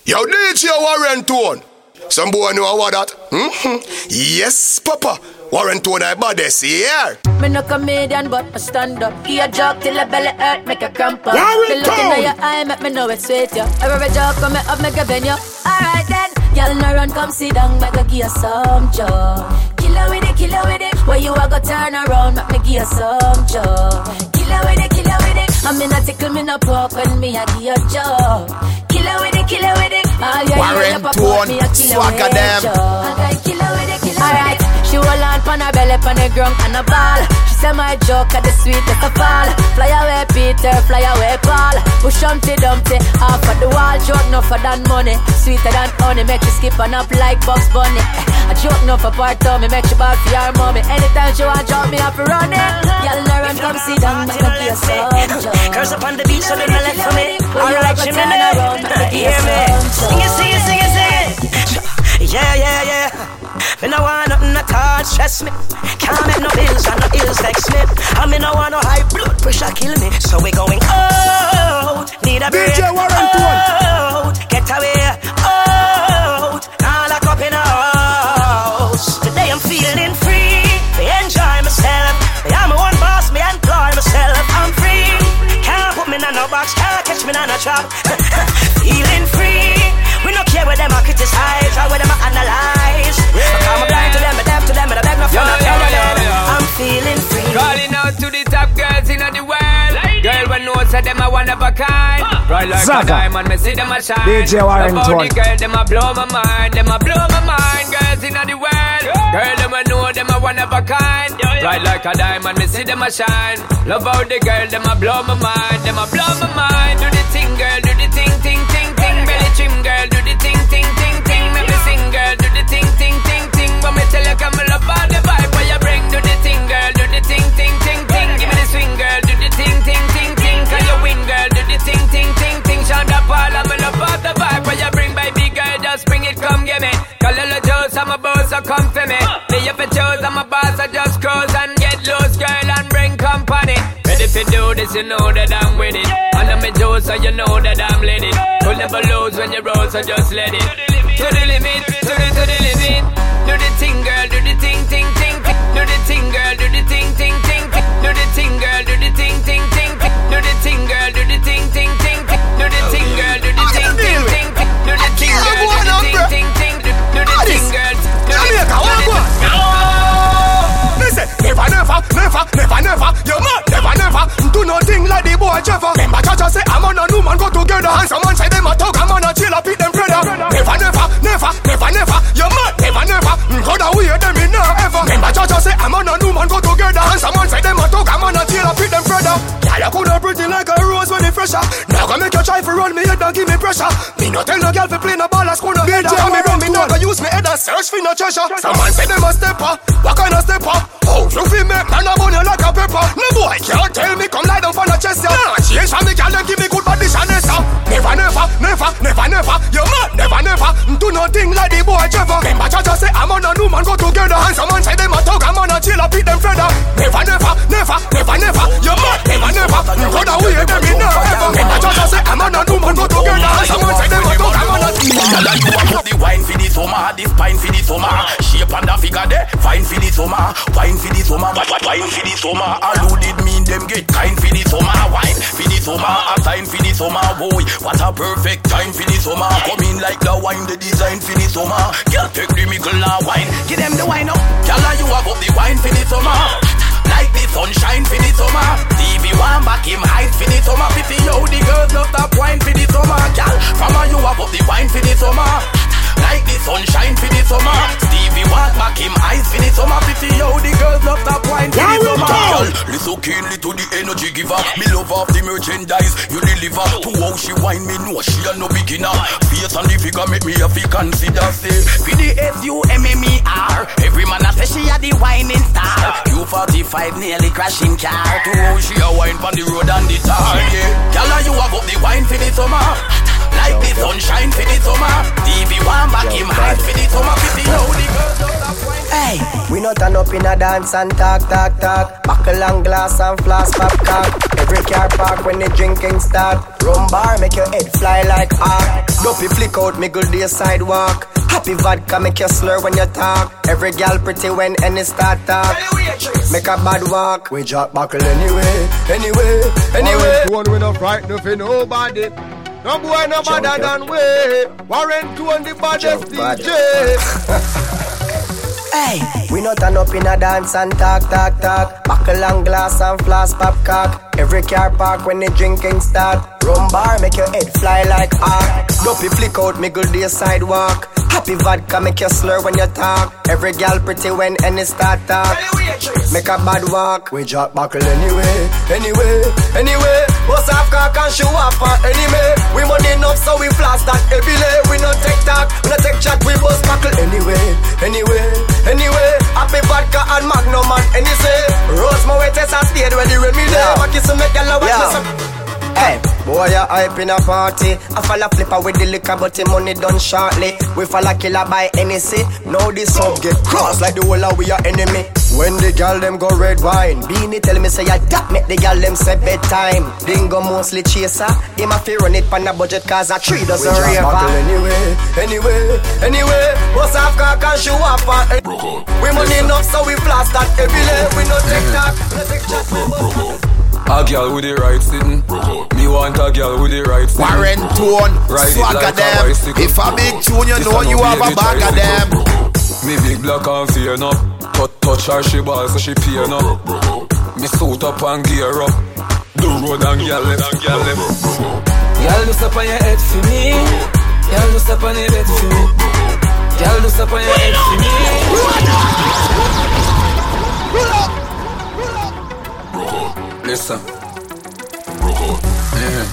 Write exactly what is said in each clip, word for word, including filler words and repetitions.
Yo, D J Warren Tone. Some boy know what that? Mm-hmm. Yes, Papa. Warren Tone, I baddest, yeah. Me no comedian, but I stand up. Give a joke till the belly hurt, make a cramp up. Warren Look Tone. in your eye, make me know it's sweet, yo. Every joke come up, make a bend, yo. Alright then, y'all no run, come sit down, make a give you some joke. Killer with it, killer with it. Where you a go turn around, make me give you some joke. Killer with it, killer with it. I mean, I tickle me no pork when me a give you joke. Killer with it, killer with it. All your Warren Tone, swagger them. Okay, killer with it, killer with it. She roll on pon her belly, pon the ground and a ball. She say my joke at the sweetest of all. Fly away Peter, fly away Paul. Push Humpty Dumpty off of the wall. Joke no for than money, sweeter than honey. Make you skip and up like Bugs Bunny. A joke no for part of me, make you bad for your mommy. Anytime she want drop me up run it. Y'all no run, come sit down, make me give you some joke. Curse upon the beach, so they left for me. Alright, she me know. Hear me? Sing it, sing it, sing it, sing it. Yeah, yeah, yeah. Me no want nothing at all stress me. Can't make no bills and no ills vex me. I me no want no high blood pressure kill me. So we going out, need a break. D J Warren Tone. Out, get away, out. Now lock up in a house. Today I'm feeling free. Me enjoy myself. Me I'm my own boss. Me employ myself. I'm free. Can't put me in no box. Can't catch me in no trap. Feeling free. We don't care where them a criticize or where them a analyze. Yeah. I'm blind to them, I'm deaf to them, but I beg no fun. I'm feeling free. Calling out to the top girls in the world. Lady. Girl, when knows that them a one of a kind. Huh. Right like Zaga. A diamond, me see them a shine. D J Warren Tone. The girl, them a blow my mind. Them a blow my mind. Girls in the world. Yeah. Girl, them a know them a one of a kind. Yeah, yeah. Right like a diamond, me see them a shine. Love how the girl, them a blow my mind. Them a blow my mind. Do the thing, girl, do the thing, thing, thing, thing. Belly trim, girl, do the thing, thing, thing, thing. Make me sing, girl, do the thing, thing, thing, thing. But me tell you, come love all the vibe where you bring. Do the thing, girl, do the thing, thing, thing, thing. Give me the swing, girl, do the thing, thing, thing, thing. Can you win, girl, do the thing, thing, thing, thing. Shonda Paul, I'm love all the vibe where you bring, baby girl, just bring it, come get me. Call all the Joes, I'm a boss, so come for me. Me if it chose, I'm a boss, I just cruise and get loose, girl, and bring company. Ready to do this, you know that I'm with it. And I'm a Joe, so you know that I'm lit it. You'll never lose when you roll, so just let it. To the limit, to the, to the limit. Do the thing, girl, do the thing, thing, thing. Do the thing, girl, do the thing, thing, thing. Do the thing, girl, do the thing, thing, thing. Do the thing, girl, do the thing, thing, thing. Do the thing, girl, do the thing, thing, thing. Do the thing, girl, do the thing, thing, thing. Do the thing, girl, do the thing, Listen, never, never, never, never, never. You mad, never, never. Do nothing like the boy Trevor. Remember, Chacha say I'm on a new man go together. And some man say them a talk, I'm on a chill up, beat them brother. Never, never, never, never, never. You mad, never, never. Go down with them in now ever. Remember, Chacha say I'm on a new man go together. And some man say them a talk, I'm on a chill up, beat them brother. Yeah, you coulda pretty like a rose when it fresher. Now go make you try for run me head and give me pressure. Me no tell no girl fi play no ball and school no head. Tell me run me now go use me head and search for no treasure. Some man say them a stepper. What kind of stepper? Oh, you feel me? Man a bun you like a pepper. No boy can't tell me come lie down for no chest ya. Nah, change for me girl and give me good body Shanessa. Never, never, never, never, never. You mad? Never, never. Do nothing like the boy Trevor. Remember Chacha say I'm on a new man go together. And some man say them a talk, I'm on a chill up beat them feather. Never, never, never, never, never. You mad? Never, never. Go down with them in now ever. Remember Chacha say I'm on a new man go together. And some man say them a talk, I'm on a chill up. Girl, you want the wine for the summer, the spine for the summer. Shape and the figure there, fine for the summer. Wine for the summer, wine for the summer. All who did mean them get kind for the summer. Wine for the summer, a sign for the summer. Boy, what a perfect time for the summer. Come in like the wine, the design for the summer. Girl, take the mickle and wine, give them the wine up. Girl, you have up the wine for the summer. Like the sunshine for the summer. T V one back him height for the summer. Pity yo, the girls love that wine for the summer. Girl, from you have up the wine for the summer. Like the sunshine for the summer. Stevie walk back him eyes for the summer. Pity yo, the girls love that wine for the summer. Girl, listen keenly to the energy giver. Me love off the merchandise you deliver. To how she wine me know she a no beginner. Face and the figure make me have to consider. Say for the S U M M E R. Every man a say she a the whining star. U forty-five nearly crashing car. To how she a wine on the road and the tar. Yeah, girl, you have up the wine for the summer. Like the sunshine for the summer. T V one back him high for the summer. For the how the girls love that wine. Hey, we not turn up in a dance and talk, talk, talk. Buckle and glass and flask pop cock. Every car park when the drinking start. Rum bar make your head fly like arc. Dopey flick out, me good day sidewalk. Happy vodka make you slur when you talk. Every gal pretty when any start talk. Make a bad walk. We drop buckle anyway, anyway, anyway. Warren Two we no frightened for nobody. No boy no better than we. Warren Two on the baddest D J. Hey, we not turn up in a dance and talk, talk, talk. Buckle and glass and floss pop cock. Every car park when the drinking start. Rum bar make your head fly like arc. Dopey flick out, me good day sidewalk. Happy vodka make you slur when you talk. Every gal pretty when any start talk. Make a bad walk. We drop buckle anyway, anyway, anyway. What's half cock and show up for enemy. We money enough so we flash that heavy lay. We no take talk, we no take chat, we bust buckle anyway, anyway, anyway. Happy vodka and magnum and any say. Rose my way test and stayed where the remedy. Back is to make a love with hey, boy, you hype in a party. I fall a flipper with the liquor, but the money done shortly. We fall a killer by N C. Now this up get cross like the whole of we are enemy. When the gal them go red wine, Beanie tell me say I that make the gal them say bedtime. Dingo mostly chaser. Him a fi run it pan a budget cause a tree doesn't raver. Anyway, anyway, anyway. What's half cock and show up and we money enough so we blast that heavy lay. We no take talk, we no take chat, we bust. A girl with the right sitting. Me want a girl with the right sitting. Warren Tone, swag like of them. If a big tune, you know you have a bag of them. Me big black and fear no. Touch, touch her, she ball so she peer no. Me suit up and gear up. The road and girl left and girl left. Girl, do step on your head for me. Girl, do step on your bed for me. Girl, do step on your head for me. Listen. Yeah.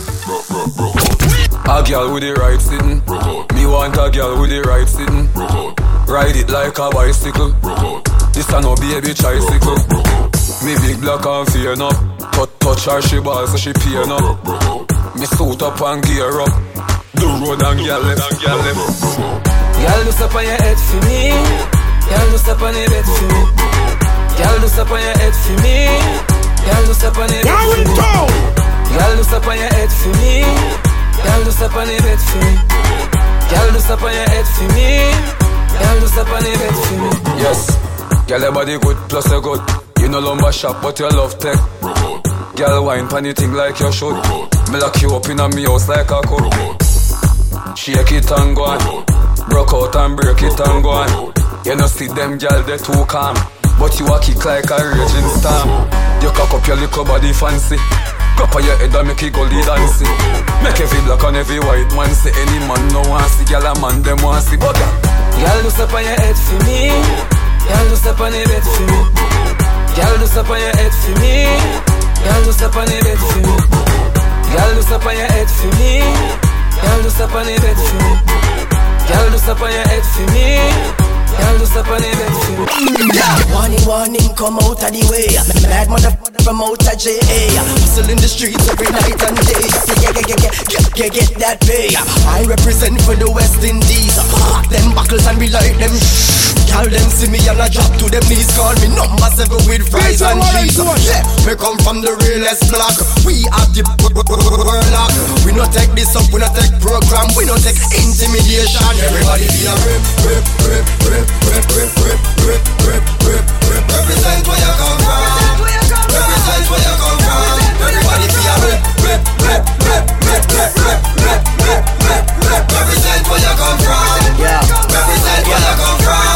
A girl with the right sitting. Me want a girl with the right sitting. Ride it like a bicycle. This a no baby tricycle. Me big black and fear no. Touch, touch her, she ball so she peer no. Me suit up and gear up. The road and girl left and girl left. Girl, do step on your head for me. Girl, do step on your bed for me. Girl, do step on your head for me. Girl, do step on your bed for me. Girl, do step on your head for me. Girl, do step on your bed for me. Girl, do step on your head for me. Girl, do step on your bed for me. Yes, girl, your body good plus you good. You no lumber shop but you love tech. Girl, wine pan you thing like you should. Me lock you up in a me house like a cook. Shake it and go on. Broke out and break it and go on. You no see them girl they too calm. But you a kick like a raging storm. You cock up your little body fancy. Cup on your head and make it go lead and see. Make every black and every white man see. Any man no want see. Girl a man them want see. But girl do step on your head for me. Girl do step on your bed for me. Girl do step on your head for me. Girl do step on your bed for me. Girl do step on your head for me. Girl do step on your bed for me. Girl do step on your head for me. Girl, do step on the bed for me. Warning, warning, come out of the way. Mad motherfucker from out of J A. Hustle in the streets every night and day. Get, get, get, get, get, get, get that pay. I represent for the West Indies. Pack them buckles and we like them. Y'all them see me and I drop to them knees. Call me number seven with fries and cheese. Yeah, we come from the realest block. We have the world lock. We no take this up, we no take program. We no take intimidation. Everybody be a rip, rip, rip, rip. Rip, rip, rip, rip, rip, rip, rip. Represent where you come from. Represent where you come from. Everybody be a rip, rip, rip, rip, rip, rip, rip, rip, rip, rip, rip. Represent where you come from. Yeah. Represent where you come from.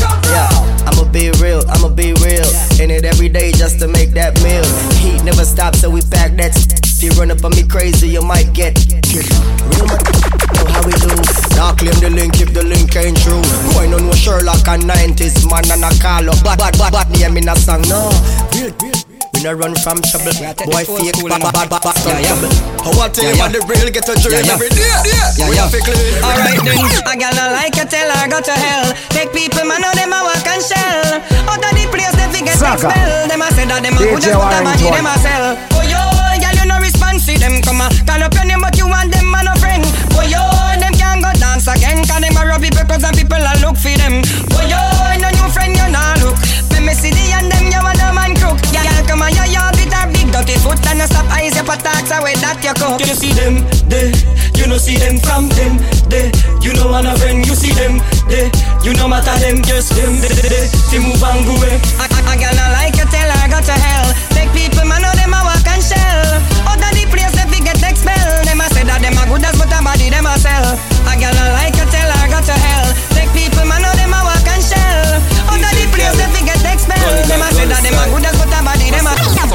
Yeah. I'ma be real, I'ma be real. In it every day just to make that meal. Heat never stops, so we pack that. If you run up on me crazy, you might get killed. Real man, know how we do. Now claim the link if the link ain't true. Going on with Sherlock and nineties man and a call up. Bad, bad, bad, bad name in a song. No, real, real. We no run from trouble. Boy fake, bad, bad, bad, bad, yeah, yeah. How I tell you the real get a drill every day. Yeah, yeah, yeah. Alright then, a gal not like you, tell her go to hell. Take people, man, know them a walk and shell. Out of the place, they forget that smell. Them a say that them a good just put a money, them a sell. Oh yo, gal you no response, see them come a call up your name, but you want them man no friend. Oh yo, them can't go dance again, cause them a rub people, cause some people a look for them. Oh yo, no new friend you nah look. Me see the and them you want a man crook. Yeah, gal come on, you all with a big dirty foot and a stop eyes, you put tax away that you cook. You see them, they, you know no see them from them. They, you know one of them, you see them. They, you know matter them, just them. They, they, they, they move and go away. I, I, I girl not like you, tell her go to hell. Take people, man, know them a walk and shell. Out of the place, they fi get expelled. Them a say that them a good as but a body them a sell. A girl not like you, tell her go to hell. Take people, man, know them a walk and shell. Out of the place, they fi get expelled. Them a say that them a good as but a body them a sell.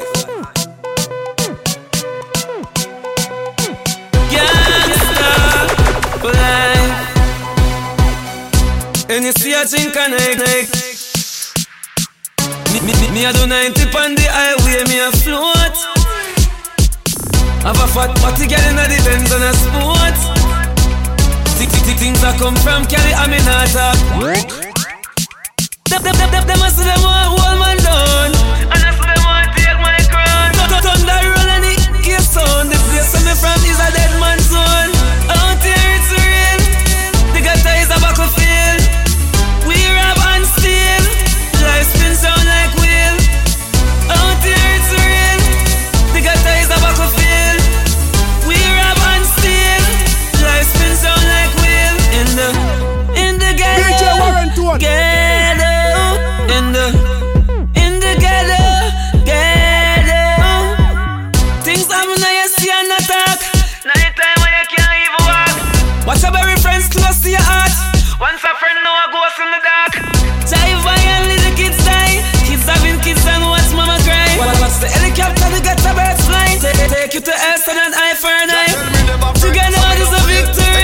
And you see a drink and I me, me, me, me a do ninety on the highway, me a float. Have a fat body girl in the Benz on a sport. Tick tick tick things that come from Cali, I'm in a talk. Them, them, them, them, them a see them want hold man down. And I see them want take my crown. Thunder roll and it gives sound. The place where me from is a dead man's zone. Out here it's real. The gutter is a battlefield. We rob and steal. Life spins down like wheel. Out here it's real. The gutter is a battlefield. We rob and steal. Life spins down like wheel. In the, in the ghetto, ghetto. In the, in the ghetto, ghetto. Things happen now you see and attack. Now the time when you can't even walk. Watch your very friends close to your heart. Once a friend know a ghost in the dark. Jive and little kids die. Kids having kids and watch mama cry. Watch the helicopter, the gutter birds fly. Take, take you to Elston and eye for an eye. Together is a victory.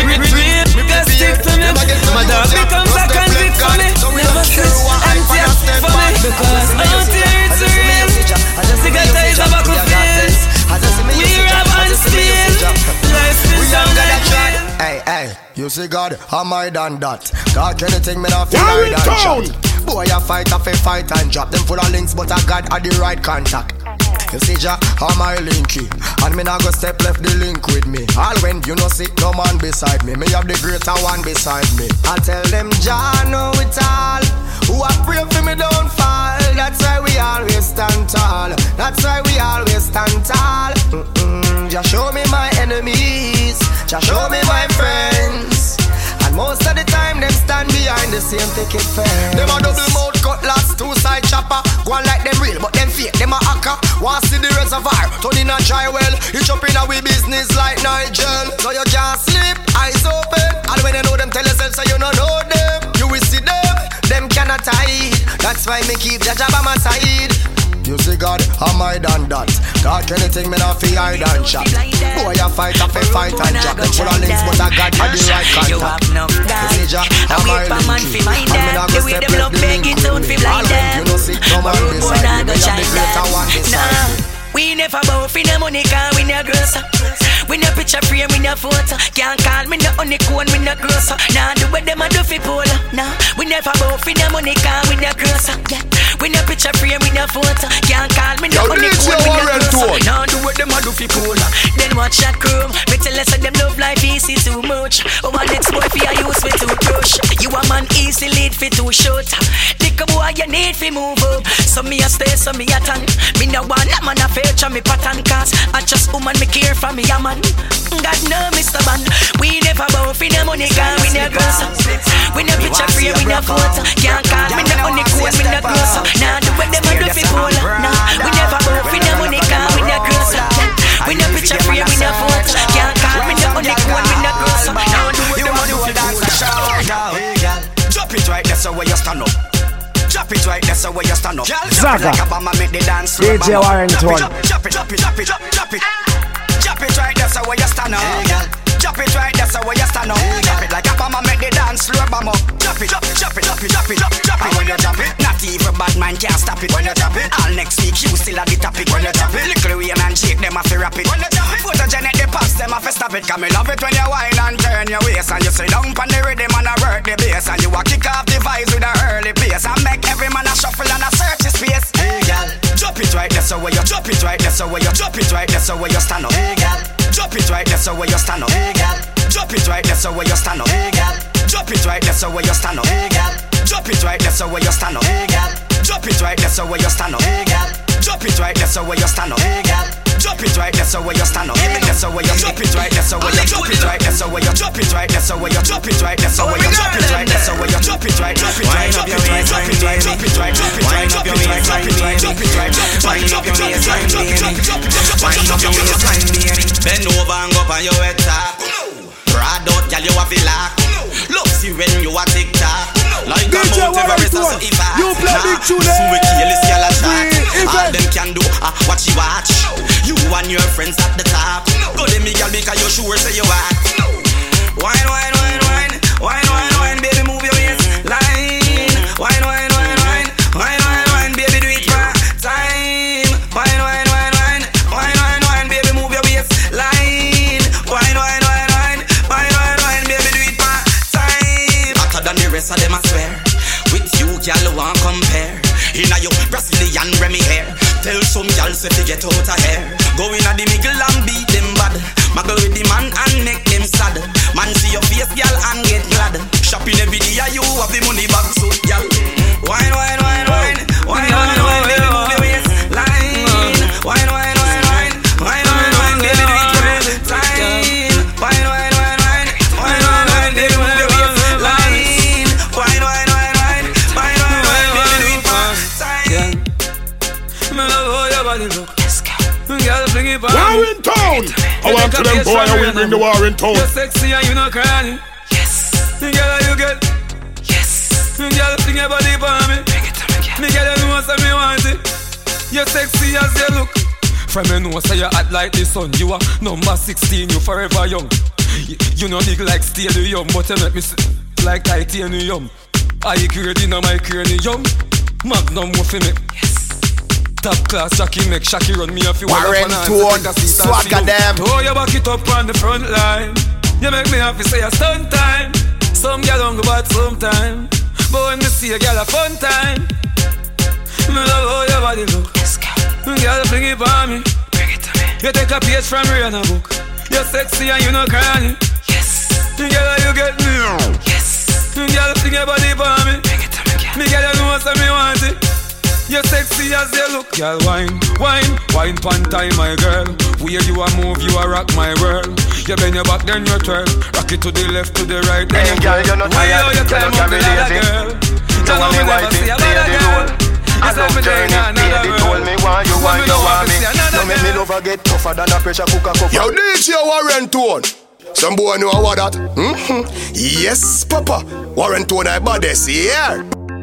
We can stick to me. My dog becomes a convict for me. Never switch and take for me. Because out here it's real. The gutter is a battlefield. We rob and steal. Life is down like real. Hey, hey, you see God, am I done that? God, anything me not feel I done shot. Boy, I fight, I fight and drop. Them full of links, but I got at the right contact. You see, Jah, am I linky? And me not go step left the link with me. All when you know see no man beside me. Me have the greater one beside me. I tell them Jah know it all. Who I pray for me don't fall. That's why we always stand tall. That's why we always stand tall. Mm-mm. Jah show me my enemies. Jah show me my friends. And most of the time them stand behind the same ticket fence. Them a double mouth cutlass, two side chopper. Go on like them real, but them fake, them a hacker. Want see the reservoir, turn in a dry well. You jump in a we business like Nigel. So you can't sleep, eyes open. And when you know them, tell yourself so you don't know them. You will see them, them cannot hide. That's why me keep Jah Jah by my side. You see God, am I done that? God, anything me not fi hide and chat. Boy, I fight, I fi fight and drop. Them full of links, but I got at the right contact. You see Jah, am I linky? And me not go step left the link with me. All when you know see, no man beside me. Me have the greater one beside me. We never bow for no money, cause we no grocer. We no picture frame, we no photo. Can't call me no honeycomb, we no grocer. Nah, do what them a do for polar. Nah, we never bow for no money, cause we no grocer. Yeah, we no picture frame, we no photo. Can't call me no honeycomb, we no grocer. Nah, do what them a do for polar. Then watch that chrome. Me tell us that them love life easy too much. Oh, my next boy for you use me to crush. You a man easy lead for too short. Dick a boy you need for move up. So me a stay, so me a tan. Me no want that man a feature me pattern cause I just woman me care for me a man. God no Mister Man. We never bow for no money cause we no grocer. We no picture free, we no photo. Can't call me no honey code, we no grocer. Nah, do what them a do for polar. Nah, we never bow for no money cause we no grocer. We no picture free, we no photo. Can't call me no honey code, we no grocer. Nah, do what them a do for polar. Drop it right there so where you stand up. Drop it right there so where you stand up. Zaga D J Warrington. Drop it, drop it, drop it, drop it, drop it. Drop it right there so where you stand up. Drop it right there so where you stand up. Drop it like a bomber make the dance slow bam up. Drop it, drop it, drop it, drop it, drop it, drop it, drop it. When you drop it, not even bad man can't stop it. When you drop it, all next week you still at the topic. When you drop it, little Wayne and Jake them a fi rap it. When you drop it, photogenic the pass them a fi stop it. 'Cause me love it when you whine and turn your waist and you sit down pon the rhythm and a work the bass and you a kick off the vibes with a early pace and make every man a shuffle and a search his face. Hey girl, drop it right there so where you drop it right there so where you drop it right there so where you stand up. Hey girl, drop it right there so where you stand up. Hey girl, drop it right there so where you stand up. Hey girl, drop it right there so where you stand up. Hey girl, drop it right there so where you stand up. Hey girl, drop it right there so where you stand up. Hey girl, drop it right there so where you stand up. Hey girl, drop it right, that's the way you stand up. That's the way you drop it right, that's the way you drop it right, that's the way you drop it right, that's the way you drop it right, that's the way you drop it right, that's the way you drop it right, drop it right, drop it right, drop it right, drop it right, drop it right, drop it right, drop it right, drop it right, drop it right, drop it right, drop it right, drop it right, drop it right, wind up your waistline, baby. Bend over and go on your head top. Ride out, girl, you have a lock. Look, see when you a tick tock. Like a Mount Everest, so if I you play big tune, we kill this girl a shot. All them can do, ah, watch you watch. You and your friends at the top. Go to me, girl, because you sure say you act. Wine, wine, wine, wine, wine, wine, wine, baby, move your waistline. Wine, wine, wine, wine, wine, wine, wine, baby, do it for time. Wine, wine, wine, wine, wine, wine, wine, baby, move your waistline. Wine, wine, wine, wine, wine, wine, wine, baby, do it for time. Hotter than the rest of them, I swear. With you, girl, won't compare. Inna your Brazilian Remy hair. Tell some girl say to get out of here. Go inna the middle and beat them bad. Muggle with the man and make them sad. Man see your face, girl, and get glad. Shopping every day, you have the money back, so girl. Wine, wine, wine, wine, wine, wine, wine, baby, move your waistline. Wine, wine, wine, wine, wine, wine, wine, baby, do it for time. Wine, wine, wine, wine, wine, wine, wine, baby, move your waistline. Wine, wine, wine, wine, wine, wine, wine, baby, do it for time. Me love how your body look. Girl, bring it back. War in town. I want to them boy and we bring the war in town. You're sexy and you not crying. Yes. Girl, you get. Yes. Girl, bring your body for me. Bring it to me, girl. Me girl, you know say me want it. You're sexy as you look. From you know say you hot like the sun. You are number sixteen, you forever young. You, you know big like stadium, but you make me like titanium. I grade in my cranium. Magnum for me. Top class Jackie make Shaki run me if you want Warren Tone, swagger them. Oh, you back it up on the front line. You make me happy say a stunt time. Some girl don't go bad sometime, but when me see a girl a fun time. Me love how your body look. Girl, bring it on me. Bring it to me. You take a page from Rihanna book. You're sexy and you not crying. Yes. Girl, you get me. Yes. Girl, bring your body on me. Bring it to me, girl. Me girl, you know what me want it. You're sexy as you look. Girl, wine, wine, wine pan time, my girl. Where you a move, you a rock my world. You bend your back, then you twirl. Rock it to the left, to the right, then you girl, you're not tired, you climb up the ladder, girl. You know me never see another girl. I love journey, baby, told me why you want, you want me. No make me love get tougher than a pressure cooker cooker. Yo, D J Warren Tone. Some boy know what that? Mm-hmm. Yes, Papa. Warren Tone, I baddest, yeah.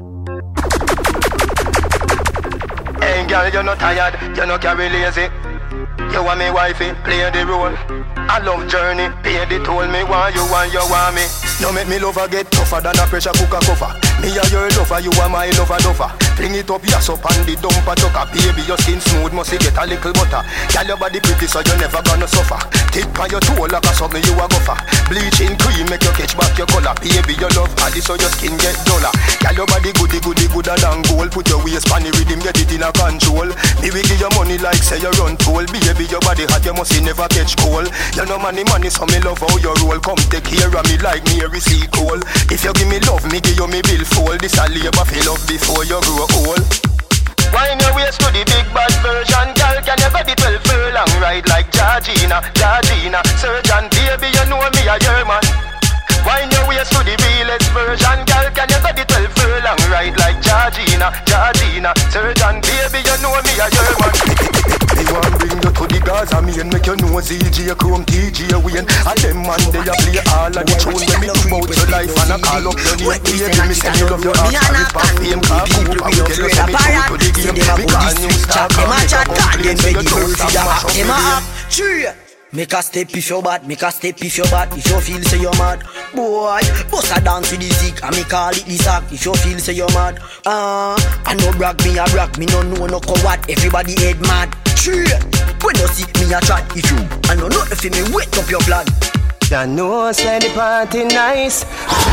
Hey girl, you're not tired, you're not carry lazy. You want me wifey, play the role. I love journey, pay the toll. Me want you want, you want me. No make me lover get tougher than a pressure cooker cover. Me a your lover, you are my lover lover. Fling it up, yes up on the dumper chucker. Baby, your skin smooth, must get a little butter. Girl, your body pretty, so you never gonna suffer. Tip on your toe like a something you a gopher. Bleaching cream make you catch back your color. Baby, your love hardy, so your skin get duller. Girl, your body goody goody gooder than gold. Put your waist on the rhythm, get it in a control. Me will give you money like say you run toll. Baby, your body hot, you must never catch cold. You know money, money, so me love how you roll. Come take care of me like me receive cold. If you give me love, me give you me bill fold. This a labor for love before you grow old. Wine your waist to the big bad version. Girl, can your body twelve furlong ride like Georgina, Georgina. Surgeon, baby, you know me a your man. Wine your waist to the realest version. Girl, can your body twelve furlong ride like Georgina, Georgina. Surgeon, baby, you know me a your man. Me want bring you to the Gaza main. Make you know Z J Chrome, T J Wayne. And them man they a play all of the tune. When me talk about your life and I call up your name. Baby, me say you love your heart. Carry past fame, car coupe. And we tell you say me true to the game. Me call new star, come me talk about play. Say you don't stop mash up the game. Make a step if you're bad, make a step if you're bad. If you feel say you're mad, boy, bust a dance with the zig and me call it the sack. If you feel say you're mad, ah, uh, I no brag, me a brag, me no know no coward. Everybody head mad. True, when you see me a chat, if you I know nothing for me, wait up your blood. You know say the party nice.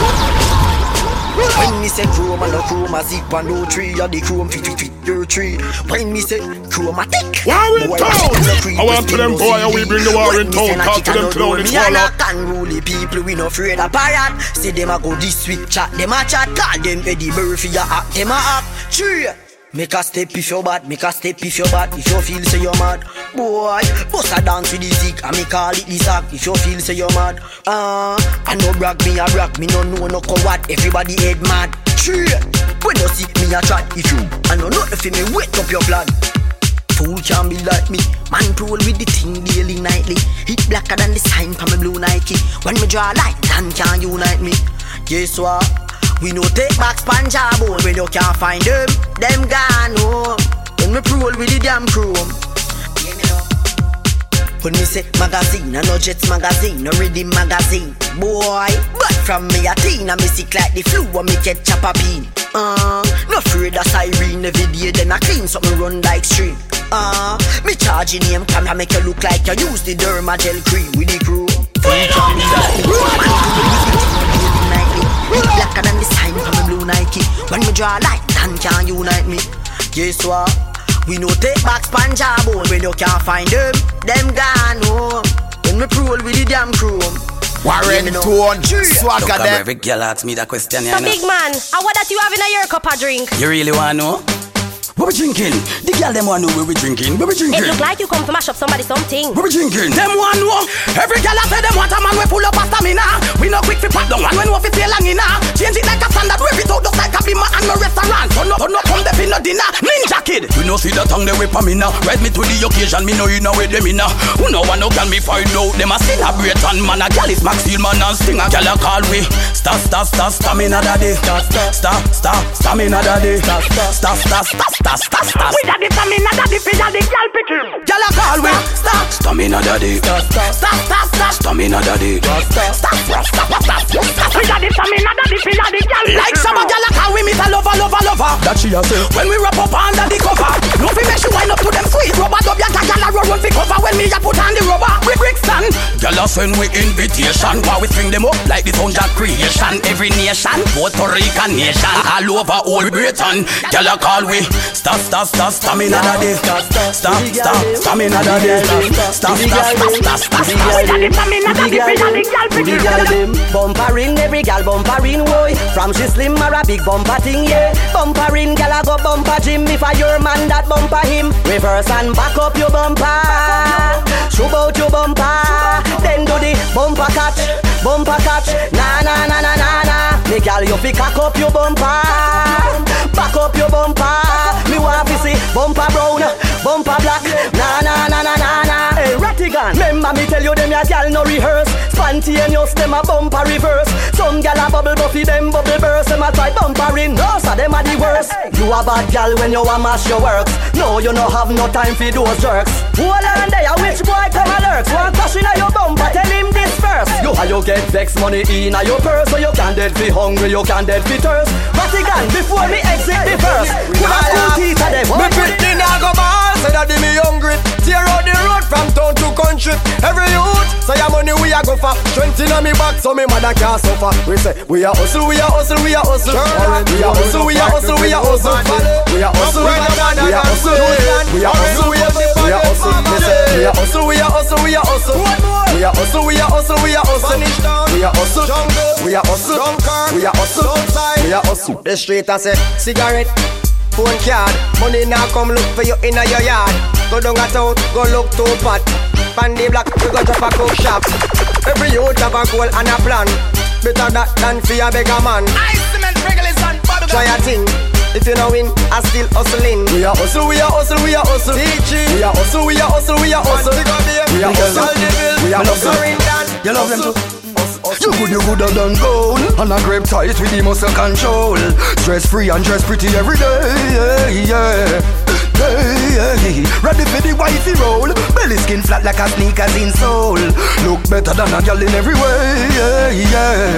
When me say chrome and no chrome a zip and no tree, or the chrome fit fit fit your tree. When me say chromatic, war in town. I want to them boy and we bring the war in town. Talk to them clown and fall out. Can rule the people, we no afraid of parrot. Say them a go this week chat, them a chat. Call them Eddie Murphy a act, them a act. True. Make a step if you're bad, make a step if you're bad. If you feel say you're mad, Boy, bust a dance with the zig, and me call it the sack. If you feel say you're mad, ah, uh, I no brag me a brag, me no know no coward. Everybody head mad. True, when you see me a chat, if you, I know nothing for me, wake up your blood. Fool can't be like me, man roll with the thing daily nightly. Hit blacker than the sign for me blue Nike. When me draw light, none can unite me. Guess what? We no take back Spanja bone. When you can't find them, them gone home. When me roll with the damn chrome. When me say magazine, I no Jets magazine, no Reading magazine. Boy, but from me a teen, I me sick like the flu when me get chop a bean. Uh, no afraid of siren every day, then I clean something run like stream. Uh, me charging name can I make you look like you use the Derma gel cream with the crew. Freedom! Blacker than the sign from the blue Nike. When me draw light, none can unite me. Guess what? We no take back Spanja bone. When you can't find them, them gone home. When me roll with the damn chrome. Warren Tone, swagger them. Every girl asks me that question. So big man, and what that you have in your cup of drink? You really wanna know? What we drinking? The girl them wanna know where we drinking. Where we drinking? It look like you come to mash up somebody something. Where we drinking? Them wanna know. Every girl I say them want a man we full up of stamina. We no quick fi pop down one when we fi stay long enough. Change it like a standard, rip it out just like a bima and no restaurant. Turn up, turn up, come there fi no dinner. Ninja kid, you know see the tongue they whip a me now. Ride me to the occasion, me know you know where them in now. Who know one no can me find out. Them a celebrate and man a girl is Maxine man and sting a girl a call we. Star, star, star, stamina daddy. Star, star, star, stamina daddy. Star, star, star, star, star, star, star. Daddy, stamina, daddy, fi daddy, girl pick him. Girl a call we. Stop, stamina daddy. Stop, stop, stop, stop, stamina daddy. Stop, stop, stop, stop, stop. Fi daddy, stamina, daddy, fi daddy, girl pick him. Like some girl a call we meet a lover, lover, lover. That she a say. When we wrap up under the cover, no fi make she wind up to them sweet rubber. Dub ya girl a run run fi cover when me a put on the rubber. We Brixton. Girl a send we invitation. While we string them up like the sound of creation. Every nation, Puerto Rican nation, all over all Britain. Girl a call we. Stop, stop, stop. Stamina daddy, stop, stop, stop, stamina daddy, stop, stop, stop, stop, stop, stamina daddy, daddy, girl pick him. Bumper in, every girl bumper in, boy. From she slim or a big bumper thing, yeah. Bumper in, girl a go bumper gym. If I your man that bumper him, reverse and back up your bumper. Show out your bumper, then do the bumper catch, bumper catch. Na na na na na na. Me girl you pick up your bumper, back up your bumper. Me want to see bumper brown, bumper black. Na na na na na na. Hey Rattigan, remember me tell you them ya gal no rehearse. Spontaneous them a bumper reverse. Some gal a bubble buffy them bubble burst. Them a try bumper in, no so them a the worst. You a bad gal when you a mash your works. No you no have no time for those jerks. Hold on there, which boy come a lurks? One crush in a your bumper, tell him this first. You how you get vex money in a your purse. So you can dead fi hungry, you can dead fi thirst. Rattigan, before me exit the first. Put a school teacher them. Me pretty now go ball, say that me hungry. Tear out the road from town to country. Every youth, say your money we a go for. Strength in me back, so me mother can't suffer. We say we a hustle, we a hustle, we a hustle. We a hustle, we a hustle, we a hustle. We a hustle, we a hustle, we a hustle. We a hustle, we a hustle, we a hustle. We a hustle, we a hustle, we a hustle. We a hustle, we a hustle, we a hustle. We a hustle, we a hustle, we a hustle, we a hustle. The street I say cigarette. Phone card, money now come look for you in your yard. Go down a town, go look to pot. Pandy black, we go drop a cook shop. Every youth have a goal and a plan. Better that than for a beggar man. I cement regulars and bubble. Try a thing. If you know win, I still hustling. We are hustle, we are hustle, we are hustle. Teaching. We are hustle, we are hustle, we are hustle. We are hustle, we are hustling. You love them too. You good, you gooder than gold. And a grape tight with the muscle control. Dress free and dress pretty every day. Yeah, yeah. Hey, ready for the wifey roll. Belly skin flat like a sneakers in soul. Look better than a girl in every way. Yeah, yeah.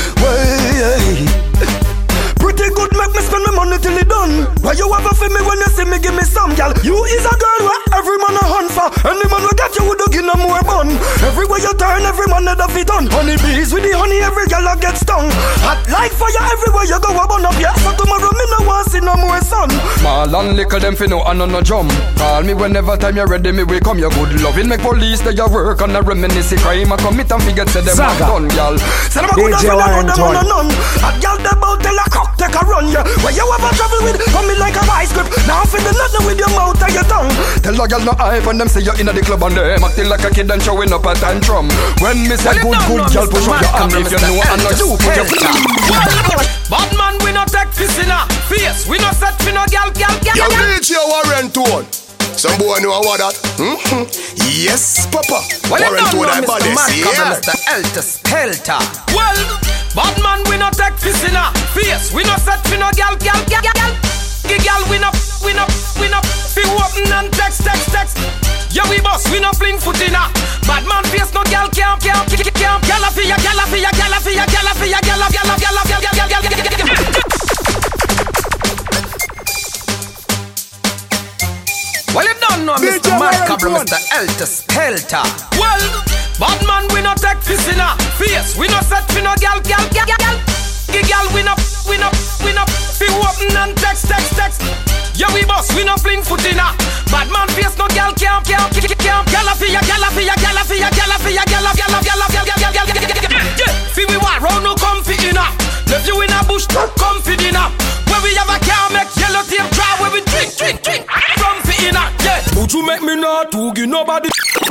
Way. Pretty good, make me spend my money till it done. Why you ever feel me when you see me, give me some, gal. You is a girl where every man a hunt for. Any man will get you with a give no more bun. Everywhere you turn, every man had a fit on. Honey bees with the honey, every gal a get stung. Hot like fire everywhere you go, a burn up, yeah. So tomorrow me no want see no more sun. Small and little them fi no and no jump. Call me whenever time you're ready, me we come. Your good loving make police that you work on a reminisce crime. I commit and forget say them a done, gal. Say them a good and them a none. A gal them out tell a cock. Take like a run, yeah. Where you ever travel with, coming like a vice grip. Now feel the nothing with your mouth and your tongue. Tell a girl no hype and them say you in the club and them acting like a kid and showing up a tantrum. When me say good, good girl, push up your hand if you know and not you put your foot up. Bad man, we not take fish in a face. We not set for no gal, gal, gal. You reach your Warren tone. Some boy know what that? Mm-hmm. Yes, Papa. Well, Warren to that body. Yeah. Mister Helter Skelter. Well, bad man, we not take fish in a face. We not set for no gal, gal, gal, gal. The gal, we not, we not, we not. Fi open and text, text, text. Yeah, we boss, we not fling foot in a. Bad man face no gal, can't, can't, can't, can't. Gal a fi ya, gal a fi ya, gal a fi ya, gal a fi ya, gal a, gal a, gal a, gal a, gal a, gal a, gal a, gal a. Well, you don't know Mister Macabre, Mister Helter Skelter. Well, bad man, we not take fish in a face. We not set for no gal, gal, gal, gal. The gal, we not, we not, we not. Fi open and text, text, text. Yeah, we boss, we not fling foot in a. Bad man face no gal, can't, can't, can't, can't. Gal a fi ya, gal a fi ya, gal a fi ya, gal a fi ya, gal a, gal a, gal a, gal a, gal a, gal a, gal a, gal a. Yeah, fi we want round no comfy in a. Left you in a bush, comfy dinner. Where we have a car, make yellow tape dry. Where we drink, drink, drink. Comfy in a, yeah. Would you make me not to give nobody?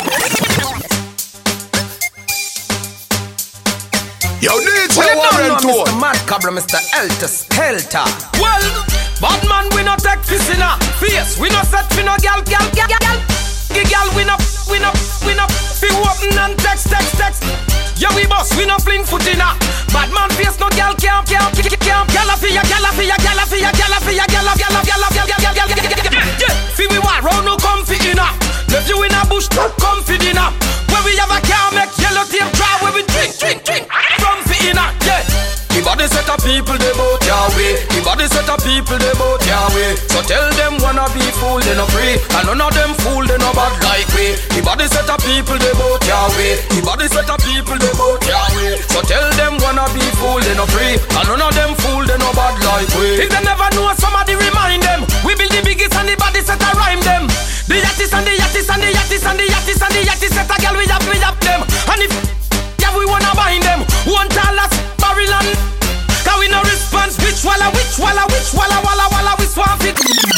Yo, D J Warren to Mister Macabre, Mister Helter Skelter. Well, bad man, we not take fish in a face. We not set for no gal, gal, gal, gal. The gal, we not, we not, we not. Fi open and text, text, text. Yeah, we boss, we not fling foot in a. Bad man face no gal, can't, can't, can't, can't. Gal a fi ya, gal a fi ya, gal a fi ya, gal a fi ya, gal a, gal a, gal a, gal a, gal a, gal a, gal a. Yeah, fi we want round no comfy in a. Left you in a bush, comfy dinner. Where we have a car, make yellow tape dry. Where we drink, drink, drink. Comfy in a, yeah. The body set of people, they both Yahweh. The body set of people, they both Yahweh. So tell them wanna be fool, they no free. And none of them fool, they no bad like we. The body set of people, they both Yahweh. The body set of people, they both Yahweh. So tell them wanna be fool, they no free. And none of them fool, they no bad like we. If they never know, somebody remind them. We build the biggest and the body set a rhyme them. The yattis and the yattis and the yattis and the yattis and the yattis set a girl, we have, we have them. And if yeah, we wanna bind them. One tall as barrel and can we no response, bitch, walla, which, walla, which, walla, walla, walla, we swamp it.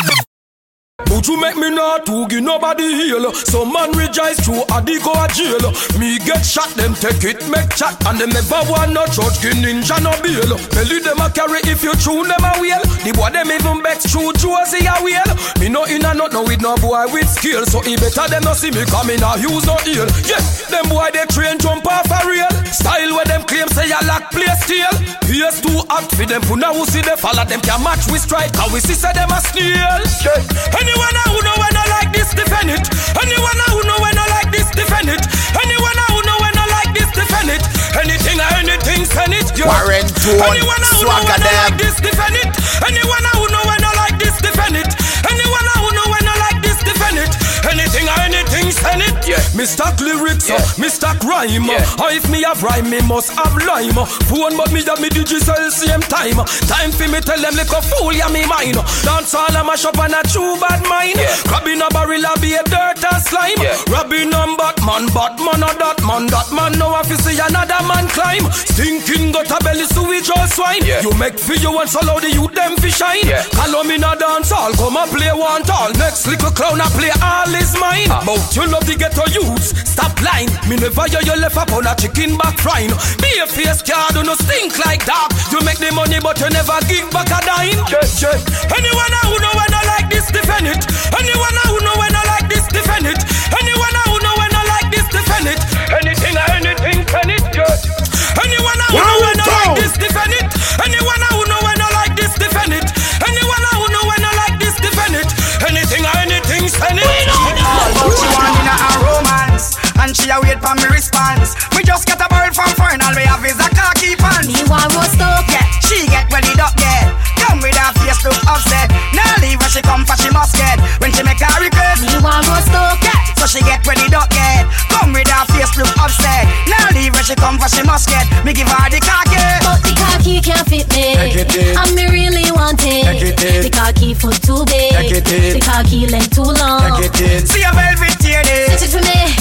Would you make me not to give nobody heal? Some man rejoice through a dig or a jail. Me get shot, them take it, make chat. And them never want no judge, give ninja no bail. Belly them a carry if you chew them a wheel. The boy them even bet through Josie a wheel. Me no in a not no with no boy with skill. So he better them no see me coming a use no heel. Yeah, them boy they train jump off a real. Style where them claim say a lock play steel. P S two act for them puna who see they follow them can match with strike. Cause we see say them a snail. Yeah. Anyone who know when I like this, defend it. Anyone who know when I like this, defend it. Anyone who know when I like this, defend it. Anything or anything, send it. Yo. Warren Tone, anyone who know when I like this, defend it. Anyone who know when I like this, defend it. Anyone who know when I like this, defend it. Anything or anything, send it. Yeah. Me stack lyrics, yeah. Me stack rhyme. Yeah. Or if me have rhyme, me must have lime. Phone but me have me digital same time. Time for me tell them like a fool, yeah me mine. Dance all a mash up and a true bad mind. Yeah. Grabbing a barrel a be a dirt and slime. Yeah. Robbing on Batman, Batman or that man. That man now if you see another man climb. Stinking got a belly sewage or swine. Yeah. You make for you and follow the youth them fi shine. Yeah. Call me in a dance hall, come and play one tall. Next little clown a play all is mine. Ah. But you love the ghetto youths, stop lying. Me never hear you left up on a chicken back frying. Be a face card, do no stink like dog. You make the money but you never give back a dime. Yeah, yeah. Anyone who know when I like this, defend it. Anyone who know when I like this, defend it. Anyone who know when I like this, defend it. Anything or anything, defend it. Yeah. Anyone who know when I like this, defend it. Anyone who know when I like this, defend it. Anyone who know when I like this, defend it. Anything or anything, send it. But she want in a romance, and she a wait for me response. We just get a bird from foreign, all we have is a khaki pants. Me want roast up, yeah. She get ready up, yeah. Come with her face look upset. Now leave her, she come for she must get. When she make her request, me want roast up, yeah. So she get ready up, yeah. Come with her face look upset. Now leave her, she come for she must get. Me give her the khaki, but the khaki can't fit me. And me really want it. The khaki foot too big. The khaki leg too long. See a velvet tear this. Stitch it for me. Panda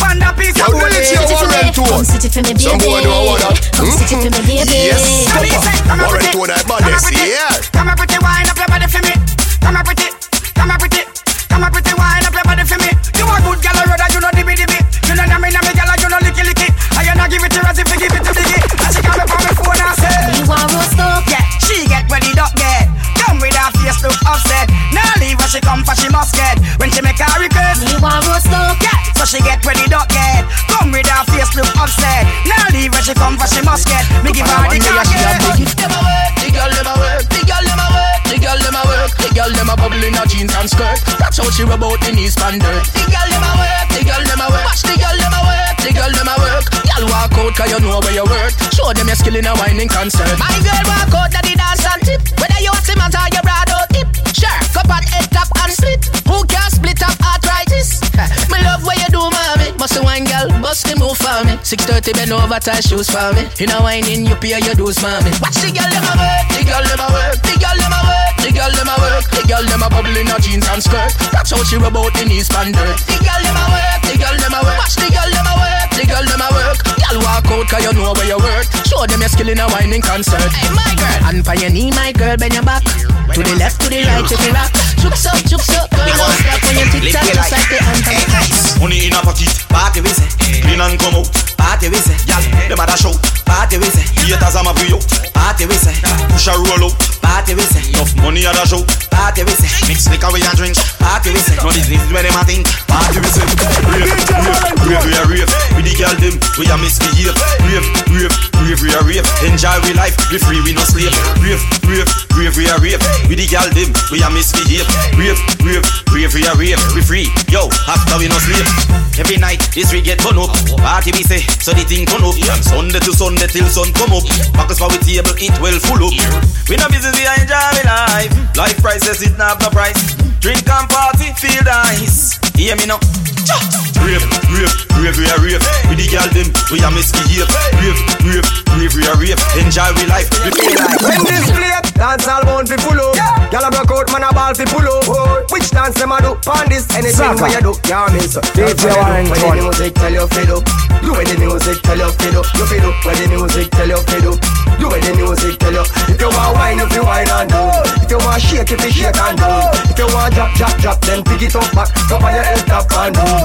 piece Yo, of wood. D J Warren Tone. Come sit it for me, baby. Some boy know what that. Come sit it for me, baby. Yes, Warren Tone, I badness, yeah. Come here, pretty, wind up your body for me. Come here, pretty, come here, pretty, come here, pretty, wind up your body for me. You a good girl, rather you know dibby dibby. You know me, me girl, you know licky licky. I you not give it to her as if you give it to Biggie. And she come up on my phone and say, you want roast up? Yeah, she get ready, duck get. Come with her face look upset. Now leave her, she come for she must get. When she make her request, you want roast up? Yeah, so she get ready, duck get. Come with her face look upset. Now leave her, she come for she must get. Me give her the car get. The girl dem a work, the girl dem a work, the girl dem a work, the girl dem a bubble in her jeans and skirt. That's how she about the knees and dirt. The girl dem a work, the girl dem a work, watch the girl dem a work, the girl dem a work. Girl walk out 'cause you know where you work. Show them your skill in a whining concert. My girl walk out at the dance and tip. Whether you want him or your broad out tip. Sure, cup and head tap and split. Who can split up arthritis? Me love where you do, mommy. Bust the wine, girl, bust the move for me. six thirty bend over, tie shoes for me. In a whining, you pay your dues, mommy. Watch the girl dem a work, the girl dem a work, the girl dem a work, the girl dem a work, the girl dem a bubble in her jeans and skirt. That's how she rub out the knees and dirt. The girl dem a work, the girl dem a work, watch the girl dem a work, the girl dem a work. Girl walk out 'cause you know where you work. Show them your skill in a whining concert. Hey, my girl, and for your knee, my girl, bend your back. To the left, to the right, to the rock. Jukes up, jukes up, girl, don't stop when you tick tock, just like the anthem. Money in a pocket, party we say. Clean and come out, party we say. Y'all, them a dash out, party we say. Haters am a free out, party we say. Push a roll out, party we say. Enough money a dash out, party we say. Mix liquor with and drink, party we say. No business where them a think, party we say. Rave, rave, rave, we a rave. With the girl them, we a misbehave. Rave, rave, rave, we a rave. Enjoy we life, we free, we no slave. Rave, rave, rave, we a rave. With the girl them, we a misbehave. Rave, rave, rave, we a rave. We free, yo, after we no slave. Every night, this we get turn up. Party we say, so the thing turn up. Sunday to Sunday till sun come up. Backers for we table, it well full up. We no business, we enjoy we life. Life prices, it not the price. Drink and party, feel nice. Hear me now. Rave, rave, rave, we a rave. With the girl them, we a misbehave. Rave, rave, rave, we a rave. Enjoy we life, we feel like. When this play, dance all bound fi pull up. Gyal a broke out, man a ball fi pull up. Which dance them a do? Pon this, anything where you do, yeah me so. D J Warren Tone. When the music tell you fi do, do when the music tell you fi do, you fi do. When the music tell you fi do, do when the music tell you. If you want wine, if you wine and do. If you want shake, if you shake and do. If you want drop, drop, drop, then pick it up back, up on your head top and do.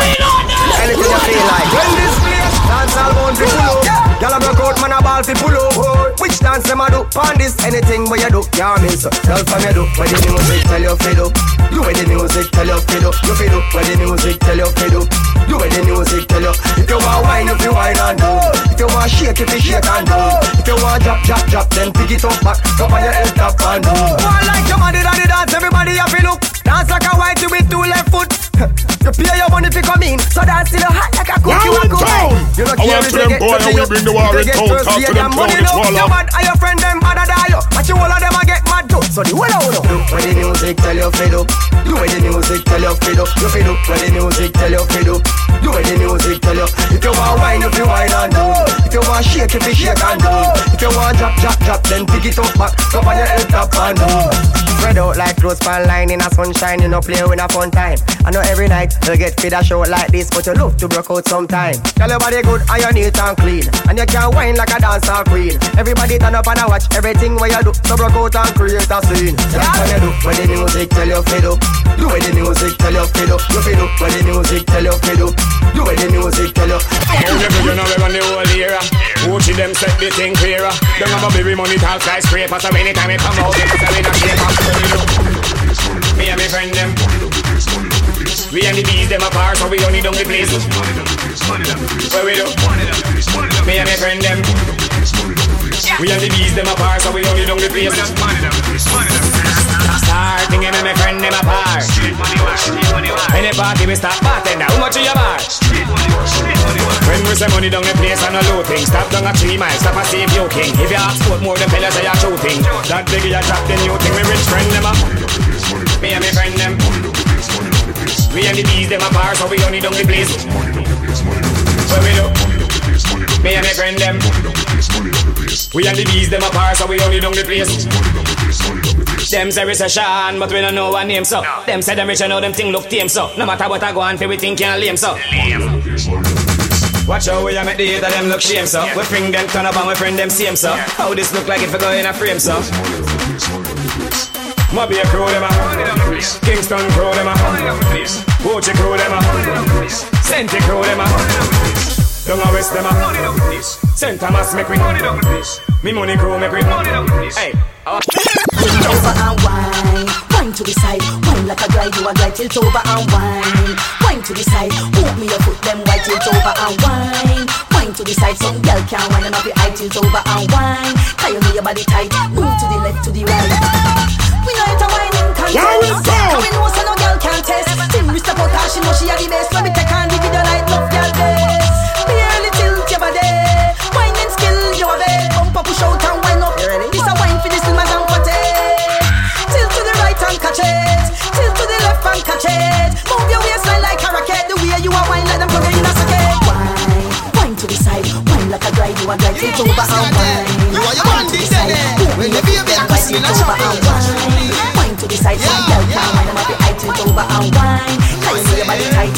Anything you feel like. When this place, dance all bound fi pull up. Gyal a broke out, man a ball fi pull up. Which dance them a do? Pon this, anything where you do, yeah me so. Girl from you do, when the music tell you fi do. Do when the music tell you fi do, you fi do. When the music tell you fi do, do when the music tell you. If you want wine, if you wine and do. If you want shake, if you shake and do. If you want drop, drop, drop, then pick it up back, up on your head top and do. One like your man did a dance, everybody have to look. Dance like a white with two left foot. You pay your money to come in, so dance till you hot like a cook. You a cook. You know care if you get to see you. If you get first, you get your money now. Your bad and your friend them bad die you. But you all of them a get mad too. So the whole of them. When the music tell you fi do, do when the music tell you fi do, you fi do. When the music tell you fi do, do when the music tell you. If you want wine, if you wine and do. If you want shake, if you shake and do. If you want drop, drop, drop, then pick it up back, up on your head top and do. Spread out like clothes pan line in a sunshine. You know play with a fun time. I know every night you'll get fed a show like this, but you love to broke out sometime. Tell your body good and you neat and clean, and you can whine like a dancer queen. Everybody turn up and I watch everything where you do, so broke out and create a scene. That's what you do when the music tell you fi do. Do when the music tell you fi do, you fi do. When the music tell you fi do, do when the music tell you. You never you know we run the whole era. Gucci them set the thing clearer. Them have a baby money talk skyscraper, so anytime it come out, it's a in a shape of me and my friend them. We and the bees them apart, so we only down the place. Where we do? Me and my friend them. We and the bees them apart, so we only down the place. Starting and my friend them apart. Any party we start bartender, how much is your bar? When we say money down the place and a low thing, stop down a three miles, stop a save you king. If you ask for more, the fellas say you're shooting. That big you drop the new thing, we rich friend them up. Me and my friend them. We and the bees them apart, so we only down the place. Where we do? Me and my friend them. We and the bees them apart, so we only down the place. Them say recession, but we don't know what name so. Them say them rich and know them thing look tame so. No matter what I go on, for we think can't lame so. Watch how we a make the hate of them look shame, so we bring them turn up and we bring them same, so how this look like if we go in a frame, so Mobby a crew them a Kingston crew them a Gucci crew them a Senti crew them a Down a West them a Saint Thomas make we Me money crew make we Hey Tilt over and wine, wine to the side. Wine like a glide, you a glide. Tilt over and wine, wine to the side. Move me your foot, them white. Tilt over and wine, wine to the side. Some girl can't wine and have the eye. Tilt over and wine, tie you your body tight. Move to the left, to the right. We know it's a whining contest, and we know so no girl can test. Tim Mister Potter, she know she a the best. Let me take on the video like love girl best. Barely tilt your body, whining skill you a bed. Bumper push out and wine up. This a wine for this little madam fatty. Tilt to the right and catch it. Tilt to the left and catch it. Move your waistline like a rocket. The way you are wine like them plug in a socket. Wine, wine to the side. Wine like a glide, you a glide. Tilt over and wine. You are your man this day. When the baby a kiss in a shop. Wine to the side. Some girl can't wine. I'm happy I tilt over and wine. Tie your body tight.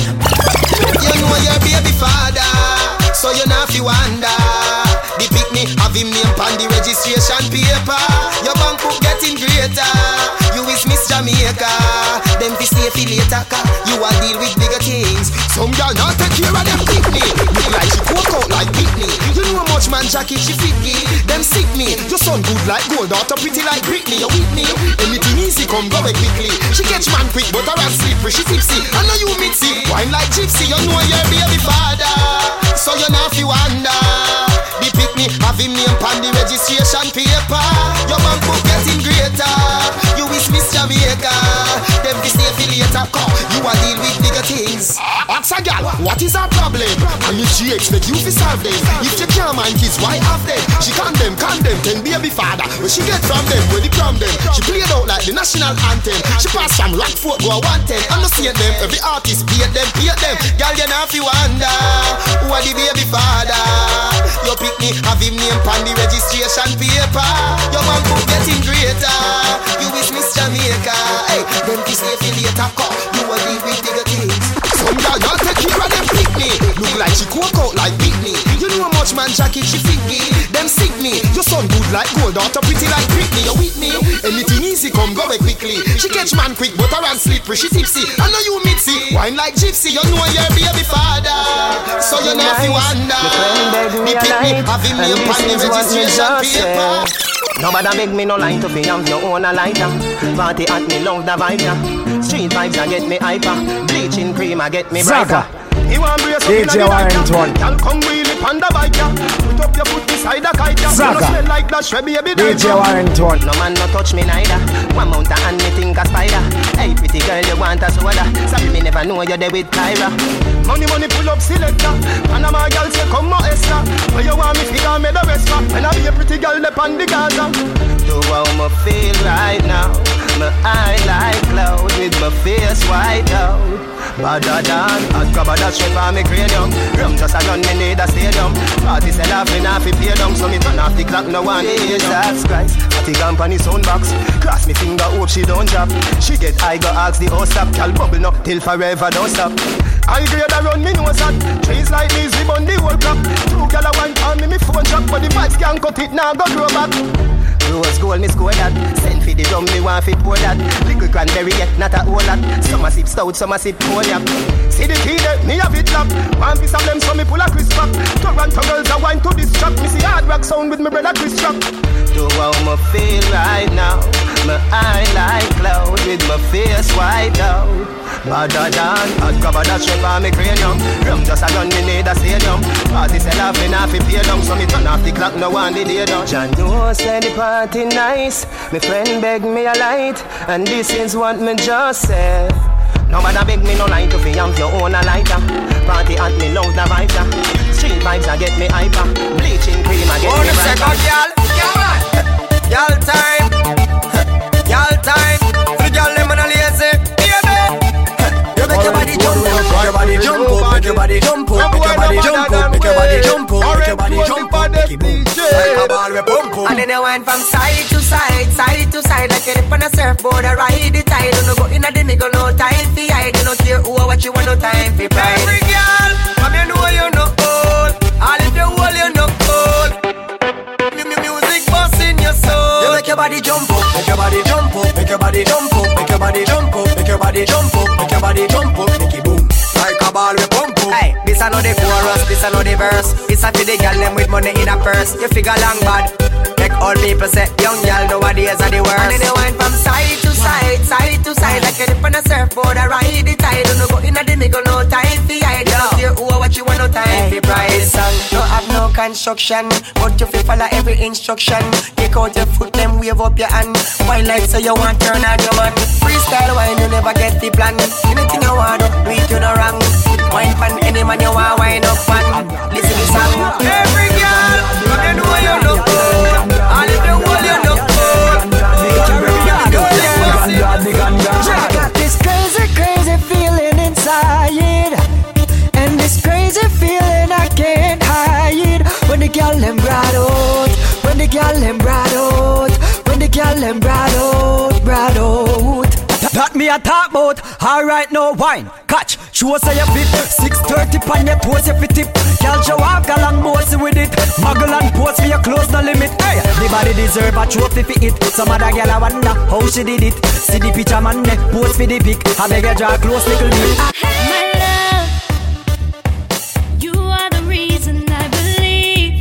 You know your baby father, so you not fi wonder. The picnic have him name on the registration paper. Your bank book getting greater. You is Miss Jamaica. Them fi stay fi later, car you a deal with bigger things. Some girl not take care of them picnic. Look like she cook out like picnic. You know how much man jacket she fit me. Them sick me. Your son good like gold, daughter pretty like Britney. You with me? Anything easy come go away quickly. She catch man quick, but her hand slippery. She tipsy. I know you mixy. Wine like gypsy. You know your baby father, so you not fi wonder. The picnic have him name on the registration paper. Your bank book getting greater. You is Miss Jamaica. Them fi stay fi later, cause you a deal with bigger things. Ask a gal, what is her problem? And if she expect you fi solve them. If you can't mind kids, why have them? She condemn, condemn, ten baby father. Where she get from them, where they from them. She played out like the national anthem. She pass from Rockford, go a one ten. And no see them, every artist pay them, pay them. Gal, you not fi wonder who are the baby father. Your picnic have him name on the registration paper. Your man book getting greater. You is Miss Jamaica. Hey, them fi stay fi later, cause you a deal with bigger things. Some girl not take care of them picnic. Look like she cook out like Britney. You know how much man jacket she fit me. Them sick me. Your son good like gold, daughter pretty like Britney. You with me? Anything easy come go away quickly. She catch man quick, but her hand slippery. She tipsy. I know you mixy. Wine like gypsy. You know your baby father, so you know fi wonder. The picnic have him name on the registration paper. Nobody beg me no line to be have your own a lighter. Party at me love the vibe ya. Street vibes a get me hyper. Bleaching cream a get me brighter. You want brace up in the lighter. Y'all come wheelie on the bike ya. Put up your foot beside the kite ya. You no smell like that shrubby baby. D J Warrington. No man no touch me neither. One mount a hand me think a spider. Hey pretty girl you want a soda. Sorry me never know you there with Kyra. Money money pull up selector. Panama girl say come on Esther. Where you want me figure me the rest for. When I be a pretty girl up on the Gaza. Do how me feel right now. My eye like cloud with my face white out. Badder than hot grabber that straight for me cranium. Rum just a gun me need a stadium. Party sell off me not fi pay down. So me turn off the clock no one Jesus Christ. Party gone pan the sound box. Cross me finger hope she don't drop. She get high go ask the host stop. Cal bubble no till forever don't stop. I grade a run me nose at. Trees like these we bun the whole crop. Two gal a one call me me phone shop. But the vibes can't cut it now go grow back. Rose gold me score that. Send for the drum me want fi pour that. Liquid cranberry yet not a whole lot. Some a sip stout, some a sip cognac. See the key there, me have it locked. One piece of them so me pull a crisp up. Toronto girls a wine to this track. Me see hard rock sound with me brother Chris Rock. Do how me feel right now. My eye like cloud with my face white out. Badder than hot grabber that straight for me cranium. Rum just a gun me need a stadium. Party sell off me not fi pay down. So me turn off the clock no one the day down. John know say the party nice. Me friend beg me a light. And this is what me just said. Nobody beg me no light to fi have your own a lighter. Party at me love the vibe ya. Street vibes a get me hyper. Bleaching cream a get oh, me brighter. Y'all time, y'all time. For the y'all them on a lazy. You make your body jump, make your body jump up, make your body jump up, make your body jump up, make your body jump up, make your body jump up, make it boom. Like a ball with pump pump. And then you went from side to side, side to side, like you're on a surfboard or ride the tide. You no go inna the middle, no time for hide. You no care who or what you want, no time for pride. Every girl, come you know you know all. your body jump up, make your body jump up, make your body jump up, make your body jump up, make your body jump up, make your body jump up, make it boom. Like a ball we pump up. Hey, this a no the chorus, this a no the verse. It's a for the girl them with money in a purse. You figure long bad. Make all people say, young girl nowadays are the worst. And then they wine from side to side, side to side, like you dip on a surfboard or ride the tide. Don't go inna the middle, no time for hide. Just hear who what you want, no time for pride. This song no have no construction, but you feel follow every instruction. Take out your foot, then wave up your hand. Wine like so you want turn on your man. Freestyle wine, you never get the plan. Anything you want, do it you no wrong. Wine pan any man you want, wine up pan. Listen to the song. Every girl, you know you look good. All of the world you look good. I got this crazy, crazy feeling inside, and this crazy feeling I can't hide. When the girl them brought out, when the girl them brought out, when the girl them brought out, brought out. That me a talk about. Alright, no wine. Catch. Show say you fit. six thirty pan your toes you fit tip. Girl show off, girl and mousy with it. Muggle and pose for your clothes no limit. Hey, the body deserve a trophy for it. Some other girl I wonder how she did it. See the picture man ne pose for the pic. I beg you draw close little bit. My love, you are the reason I believe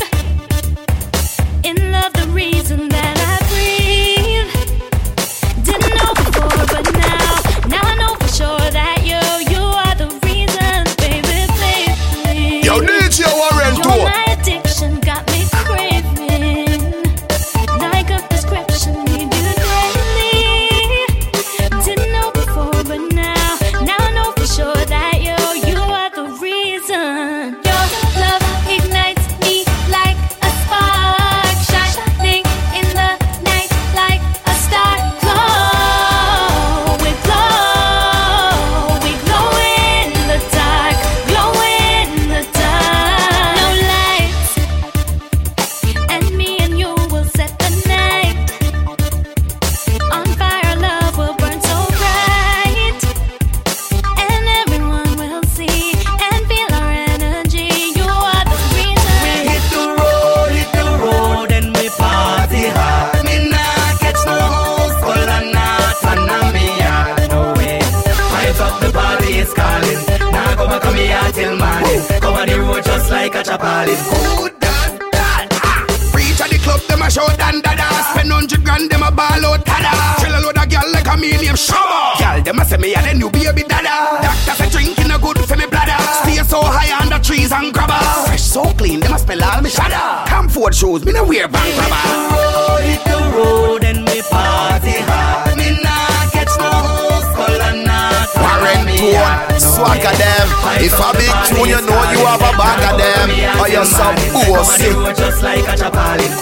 in love, the reason that I breathe. Didn't know before, but now, now I know for sure that you, you are the reason, baby, baby. Yo, D J Warren You're my addiction, got me craving like a prescription, need you daily. Didn't know before, but now, now I know for sure that you, you are the reason. Your love ignites me like a spark, shining in the night like a star. Glow, we glow, we glow in the dark, glow in the dark. No lights, and me and you will set the night on fire. Love will burn so bright, and everyone will see and feel our energy. You are the reason. We hit the road, hit the road, and we party hard. Me nah catch no house, call and not Panamia, no way. Light up the party, it's calling. Now come and come here till morning. Cover the road just like a chapalin. Good dad, dad, ah. Reach at the club, them a show dan dada. Spend hundred grand, them a ball out tada. Chill a load of girl like a medium shower. Girl, them a say me a the new baby dada. Doctor say drinking a good for me bladder. Stay so high under trees and grabber. Fresh so clean, them a spell all me shada. Comfort shoes, me no wear bank grabber. Hit the road and we party hard. Me nah catch no house, call and not Warren Tone, swagger them. If a big tune, you know you have a bag of them. Or you're some pussy. Just like a chapalin.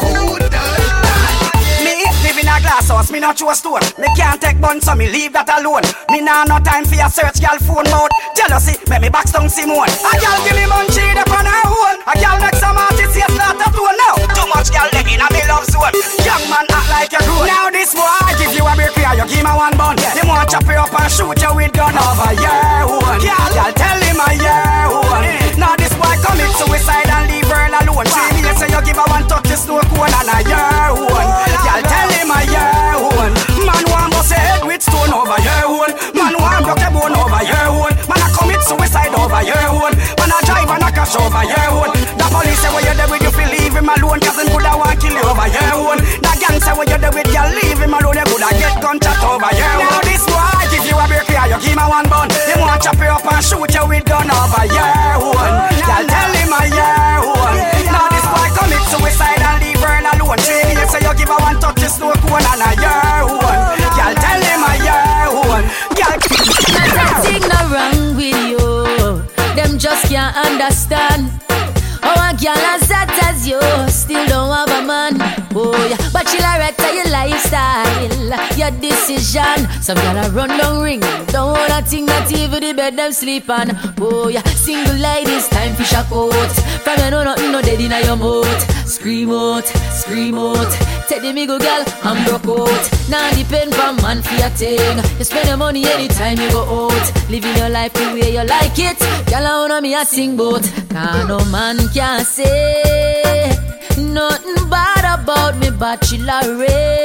Me live in a glass house, me not through a stone. Me can't take bun, so me leave that alone. Me nah no time for your search, girl phone mode. Jealousy, make me box down Simone. A girl give me munchie, up on her own. A girl make some artist, yes, not a tone now. Too much girl leg in a me love zone. Young man act like a grown. Now this boy, I give you a break here, you give me one bun. Them want chop you up and shoot you with gun over your one. Girl, tell him a year one. Now this boy commit suicide and leave her alone. Three me say you give her one touch, this no cone and a year one. Girl, tell him a year one. Man want bust a head with stone over your one. Man want broke a bone over your one. Man a commit suicide over your one. Man a drive and a crash over your one. The police say when you're there with you feel leave him alone, cause them coulda want kill you over your one. The gang say when you're there with you leave him alone, they coulda get gunshot over your one. Now this boy give you a break here, you give me one bun. They want chop you up and shoot you with gun over your one. Y'all tell him a year one. Now this boy commit suicide and leave her alone. Three years say you give her one touch, this no cone and a year one. Y'all tell him a year one. Nothing no wrong with you. Them just can't understand. Oh, a girl as that as you still don't have a man. Oh yeah, but she'll wreck your lifestyle, your decision. Some girl a run down ring, don't wanna think that even the bed them sleep on. Oh yeah, single ladies time for shock out. From you know nothing no dead inna your mouth. Scream out, scream out. Take the middle girl and broke out. Now depend from man for your thing. You spend your money anytime you go out. Living your life the way you like it. Girl I wanna me a sing boat. Cause no man can say nothing bad about me bachelorette.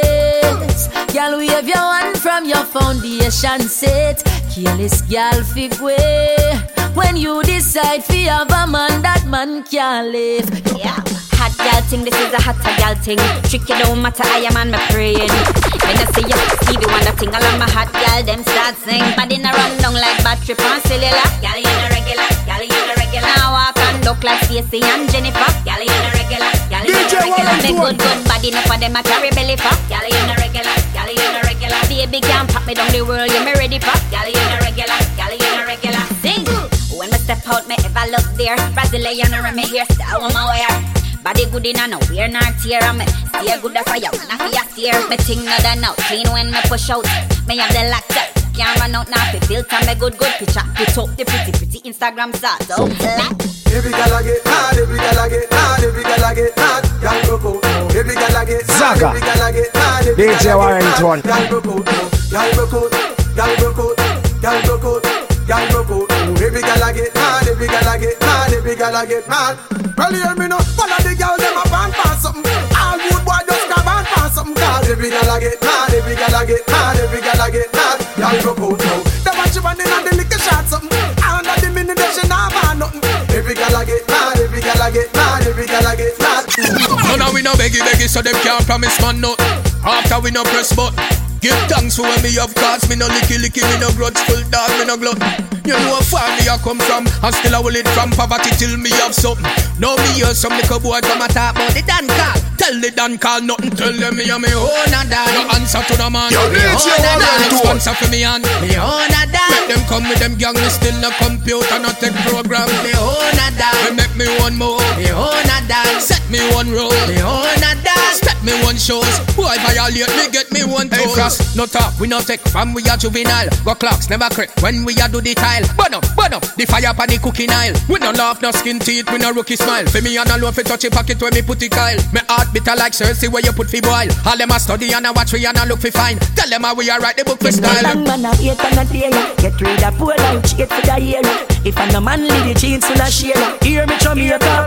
place. Girl, wave your hand from your foundation set. Careless girl, fig way. When you decide fi have a man, that man can't live. Yeah. Hot girl thing, this is a hot girl thing. Trick it don't matter, I am on my praying. When I see you, see the one that thing. All of my hot girl, them start sing. Body na run down like battery on cellular. Girl, you the regular, girl, you the regular. Now walk and look like Stacey and Jennifer. Girl, you the regular, girl, you the regular. Make good, good body, enough for them a carry belly for. Girl, you the regular, girl, you the regular. Baby can't pop me down the world, you me ready for. Girl, you the regular, girl, you the regular. Sing. When I step out, me ever look there. Brazilian or me hairstyle, I'm aware. Body good in a no wear nor tear. Me stay good as fire when I feel steer. Me ting no done out, clean when me push out. Me have the lock up, can't run out now. Fi filter me good good picture. Put up the pretty pretty Instagram stars. So every girl I get hard, every girl I get hard, every girl I get hard. Girl broke out, every girl I get hard, every girl I get hard. D J Warrington. Girl broke out, girl broke out, girl broke out, girl broke out. Girl broke out, every girl I get hard, every girl I get hard, every girl I get hard. Well, you hear me now, follow the girl, them a band for something. All good boy just grab and for something. Cause every girl I get hard, every girl I get hard, every girl I get hard. Girl broke out now, them a chip on in and the liquor shot something. Under the minute they should not have nothing. Every girl I get hard, every girl I get hard, every girl I get hard. No, no, we no beggy beggy, so them can't promise man nothing. After we no press button. Give thanks for when me have cards. Me no licky licky, me no grudgeful dog, me no glut. You know how far me I come from, and still I will it from poverty till me have something. Now me hear some little boy come a talk about the Dan call. Tell the Dan call nothing, tell them me a me own a Dan. No answer to the man, yo, me own a Dan. Sponsor for me and me own a Dan. Make them come with them gang, me still no computer, no tech program. Me own a Dan. Me make me one more, me own a Dan. Set me one roll, me own a Dan. Step me one shows, boy violate me get me one toes. Hey Frost, no talk, we no take from we a juvenile. Go clocks never creep when we a do the tile. Burn up, burn up, the fire pan the cooking aisle. We no laugh, no skin teeth, we no rookie smile. For me and alone fi touch a pocket where me put the Kyle. Me heart bitter like Cersei where you put fi boil. All them a study and a watch we and a look fi fine. Tell them how we a write the book for style. Long man a wait on a day, get rid of poor life, cheat for the year. If I'm a man, lead the jeans full of share. Hear me chum here talk.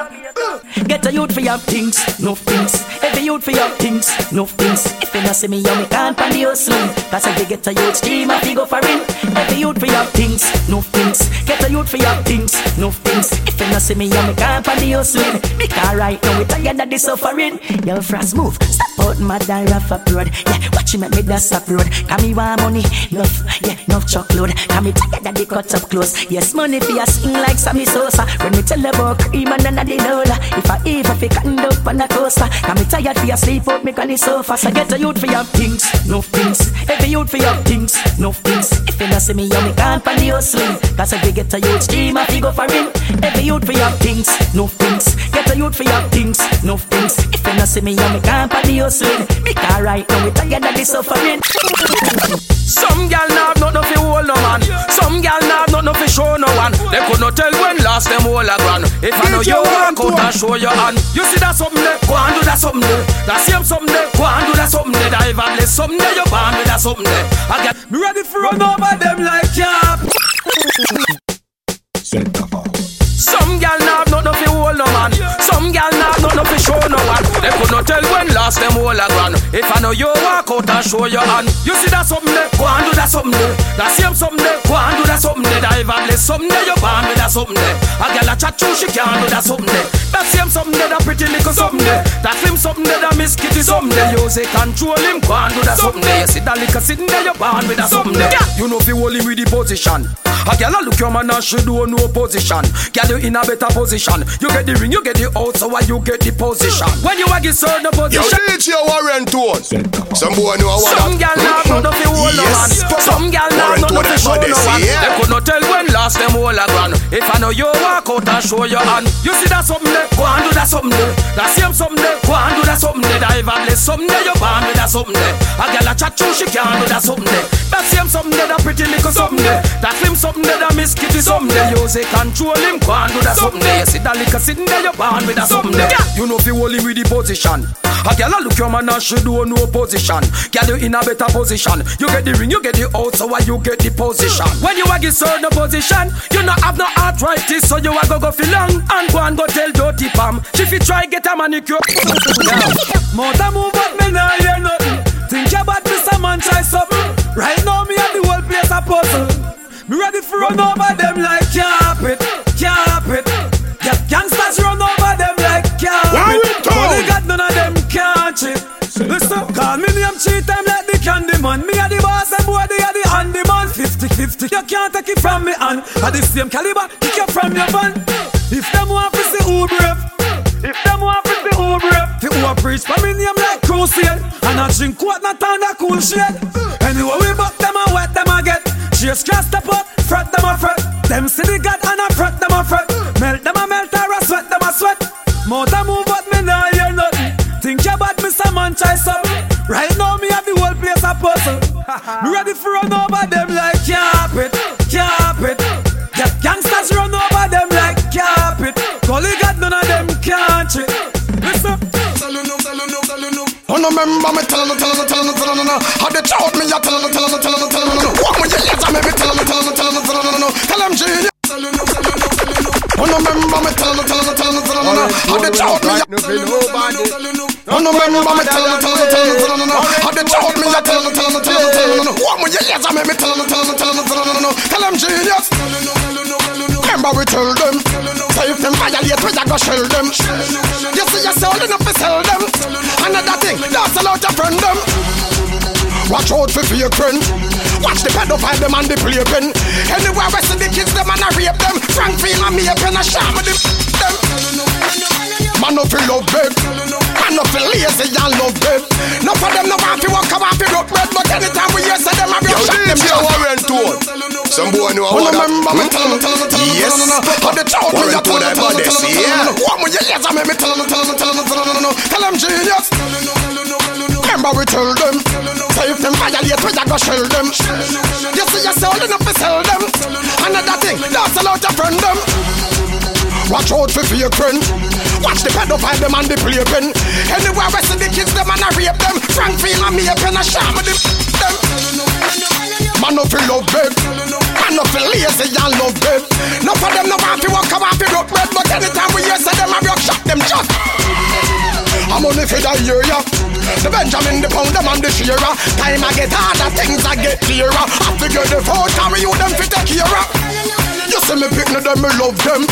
Get a youth for your things, no things. Every youth for your things, no things. If you not see me, you me can't pan the hustling. Cause if you get a youth stream, I fi go for it. Every youth for your things, no things. Get a youth for your things, no things. If you not see me, you me can't pan the hustling. Because right now we tired of the suffering. Yo, Frost move, stop out my die rough up road. Yeah, watch me make me dust up road. Come me want money, enough, yeah, enough chocolate. Come me tired of the cut up clothes. Yes, money for you sing like Sammy Sosa. When me tell about cream and none of the dollar. If I ever fi cotton up on a coaster, come me tired for you sleep out me on the sofa. So get a youth for your things, no things. Every youth for your things, no things. If you not see me, you me can't pan the hustling. Cause if you get a youth stream, I fi go for him. Every youth for your things, no things. Get a youth for your things, no things. If you not see me, you me can't pan the hustling. Because right now we tired of the suffering. Some gal nah have nothing fi hold no man. Some gal nah have nothing fi show no one. They could not tell when last them hold a grand. If I know you walk out and show your hand, you see that something there, go and do that something there. That same something there, go and do that something there. That even less something there, you born with that something there. I get me ready for run over them like cap. Some gal nah have nothing fi hold no man. Some gal nah have nothing fi show no one. They could not tell when last them hold a grand. If I know you walk out and show your hand, you see that something there, go and do that something there. That same something there, go and do that something there. That even less something there, you born with that something there. A gal a chat through, she can't do that something there. That same something there, that pretty little something there. That slim something there, that Miss Kitty something there. You say control him, go and do that something there. You see that little sitting there, you born with that something there. You know if you hold him with the position. A gal a look your man and she do no position. Gal you in a better position. You get the ring, you get the out, so why you get the position? When you a get certain position. Yo, D J Warrington. Some boy know what. Some gal nah have nothing fi hold no man. Some gal nah have nothing fi show no one. They could not tell when last them hold a grand. If I know you walk out and show your hand, you see that something there, go and do that something there. That same something there, go and do that something there. That even less something there, you born with that something there. A gal a chat through, she can't do that something there. That same something there, that pretty little something there. That slim something there, that Miss Kitty something there. You say control him, go and do that something there. You see that little sitting there, you born with that something there. You know if you hold him with the position. A gal a look your man and she do no position. Gal you in a better position. You get the ring, you get the out, so why you get the position? When you a get certain position, you not have no arthritis, so you a go go feel long and go and go tell dirty Pam. She fi try get a manicure. Mount a move but me nah hear nothing. Call me name three times like the candy man. Me a the boss and boy they are the handy man. Fifty fifty, you can't take it from me hand. At the same caliber, kick you from your van. If them want to see who brave, if them want to see who brave, the who a preach for me name like crusade. And I drink what not on that cool shit. Anyway we buck them and wet them a get. Chase can't step up, fret them a fret. Them see the God and I fret them a fret. Melt them a melt or a sweat them a sweat. Mouth a move but me nah hear nothing. Think about me some man try something. Right now me have the whole place a puzzle. Me ready for run over them like carpet, carpet. Get gangsters run over them like carpet. Gully got none of them country. Listen. I no remember me tellin' no, tellin' no, tellin' no, tellin' no. How they shout me, ya tellin' no, tellin' no, tellin' no, tellin' no. What me yes, I make me tellin' no, tellin' no, tellin' no, tellin' no. Tell them genius. I no remember me tellin' no, tellin' no, tellin' no, tellin' no. How they shout me, ya tellin no, I no remember me tellin' no, tellin' no, tellin' no. How they shout me, ya tellin no, tellin' no, tellin' no. What me yes, I make me tellin' no, tellin' no, tellin' no, tellin' no. Tell them genius. Remember we tell them, say if them violate, we a go shell them. You see your soul enough to sell them. Another thing, that's a lot of friend them. Watch out for fake friend. Watch the pedophile them and the playpen. Anywhere we see the kids them and I rape them. Frank Field and me a pen a sham with them. Man no feel love babe. Man no feel lazy and love babe. No for them no want to walk around to rock red. But anytime we hear say them a real shot them shot. Warren Tone. Some boy know how that. Yes. How they talk me a tell them tell them tell them tell them. What me yes I make me tell them tell them tell them tell them. Tell them genius. Remember we tell them. Say if them violate we a go shell them. You see your soul enough to sell them. Another thing that's a lot of friend them. Watch out for fake friend. Watch the pedophile them and the playpen. Anywhere we see the kids them and I rape them. Frank Field and me a pen a sham with them. Man no feel love babe. Man no feel lazy and love babe. No for them no want to walk around to rock red. But anytime we hear say them a rock shot them just. I'm only for that year, yeah. The Benjamin, the pound, them and the shearer. Time I get harder, things I get clearer. I figure the vote, carry you them fit take care of. You see me pick them, me love them.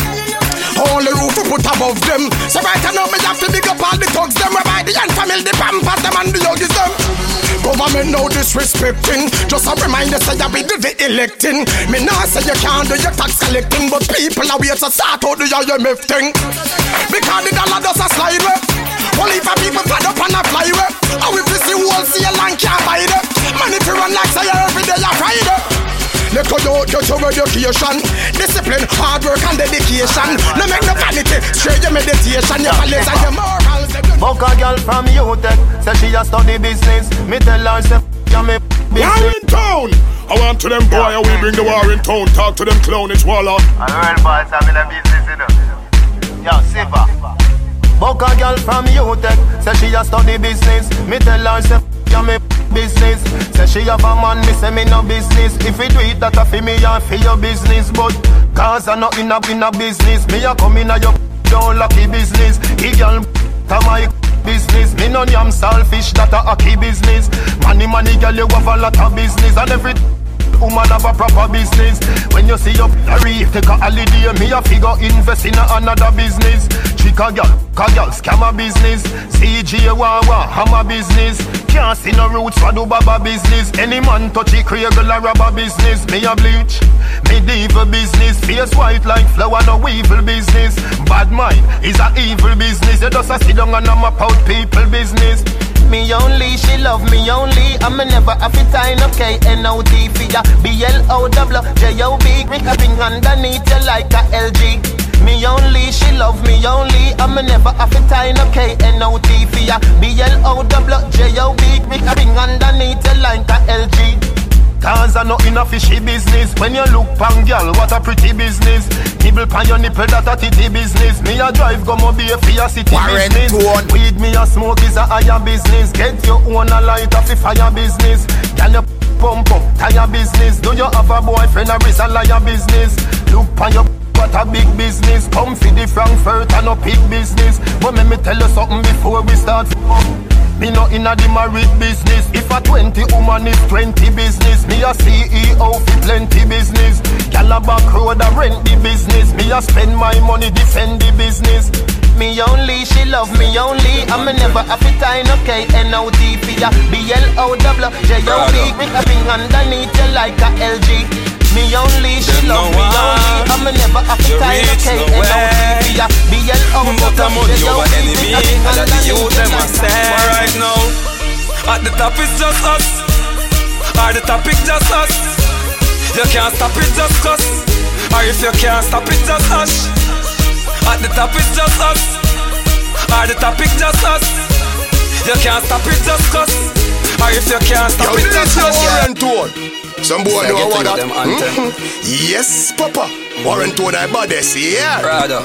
Only roof we put above them. So right now me have to big up all the thugs them. Whereby the young family, the pampers them and the yogis them. Government now disrespecting. Just a reminder say I be the electing. Me nah say you can't do your tax collecting. But people are wait to start out the I M F thing. Because the dollar does a slide way. Only if a people fed up and a fly way. How if you see wholesale and can't buy it. Money to run like say every day a Friday. Let go out get your education. Discipline, hard work and dedication. No make no vanity, straight your meditation. Your values and your morals. Fuck a girl from U-Tech, say she a study business. Me tell her say f*** me business. Warrington! I want to them boy, we bring the Warrington. Talk to them clown, it's Walla. I'm real boss, I'm in a business, you know. Yo, Siva. Fuck a girl from U-Tech, say she a study business. Me tell her say f*** me business. Say she have a man, me say me no business. If you do it, that a fi me and fi your business. But cause I not in a, in a business. Me a come in a your don't lucky business. He girl to my business. Me no am selfish, that a key business. Money, money, girl, you have a lot of business. And every woman have a proper business. When you see your reef, take a holiday. Me a figure invest in a another business. Chica girl, ka girl, scam a business. C G Wawa, hammer business. Can't see no roots for do baba business. Any man touch it, creagle a rubber business. Me a bleach, medieval business. Face white like flower, no evil business. Bad mind is a evil business. You just a sit down and a map out people business. Me only, she love me only. I'm a never have it time, okay. N O T for ya, B L O W J O B. Ripping underneath you like a L G. Me only, she love me only. I'm a never have it time, okay. N O T for ya, B L O W J O B. Ripping underneath you like a L G. Cause I know in a fishy business. When you look pan girl, what a pretty business. Nibble pan your nipple, that a titty business. Me a drive, go mobile for your city business. Weed me a smoke is a higher business. Get your own a light off a fire business. Can you pump up, tire business. Do you have a boyfriend or is a liar business? Look pan your what a big business. Come for the Frankfurt and a big business. But let me tell you something before we start. Me no inna the married business. If a twenty woman is twenty business, me a C E O fi plenty business. Gyal a back road a rent the business. Me a spend my money defend the business. Me only, she love me only. I'm never happy time, okay. N O D P ya B L O W J O B. Me having underneath you like a L G. Me only, she love me only. I'm never happy time, okay. N O D P ya B L O W J O B. Me having underneath you like a L G. Right now, at the top is just us. At the topic just us. You can't stop it just cause. Or if you can't stop it just hush. At the top is just us. Or the topic just us. You can't stop it just cause. Or if you can't stop it just hush. Some boy know what that mm-hmm. Yes, Papa. Warren to thy baddest, yeah. Brother.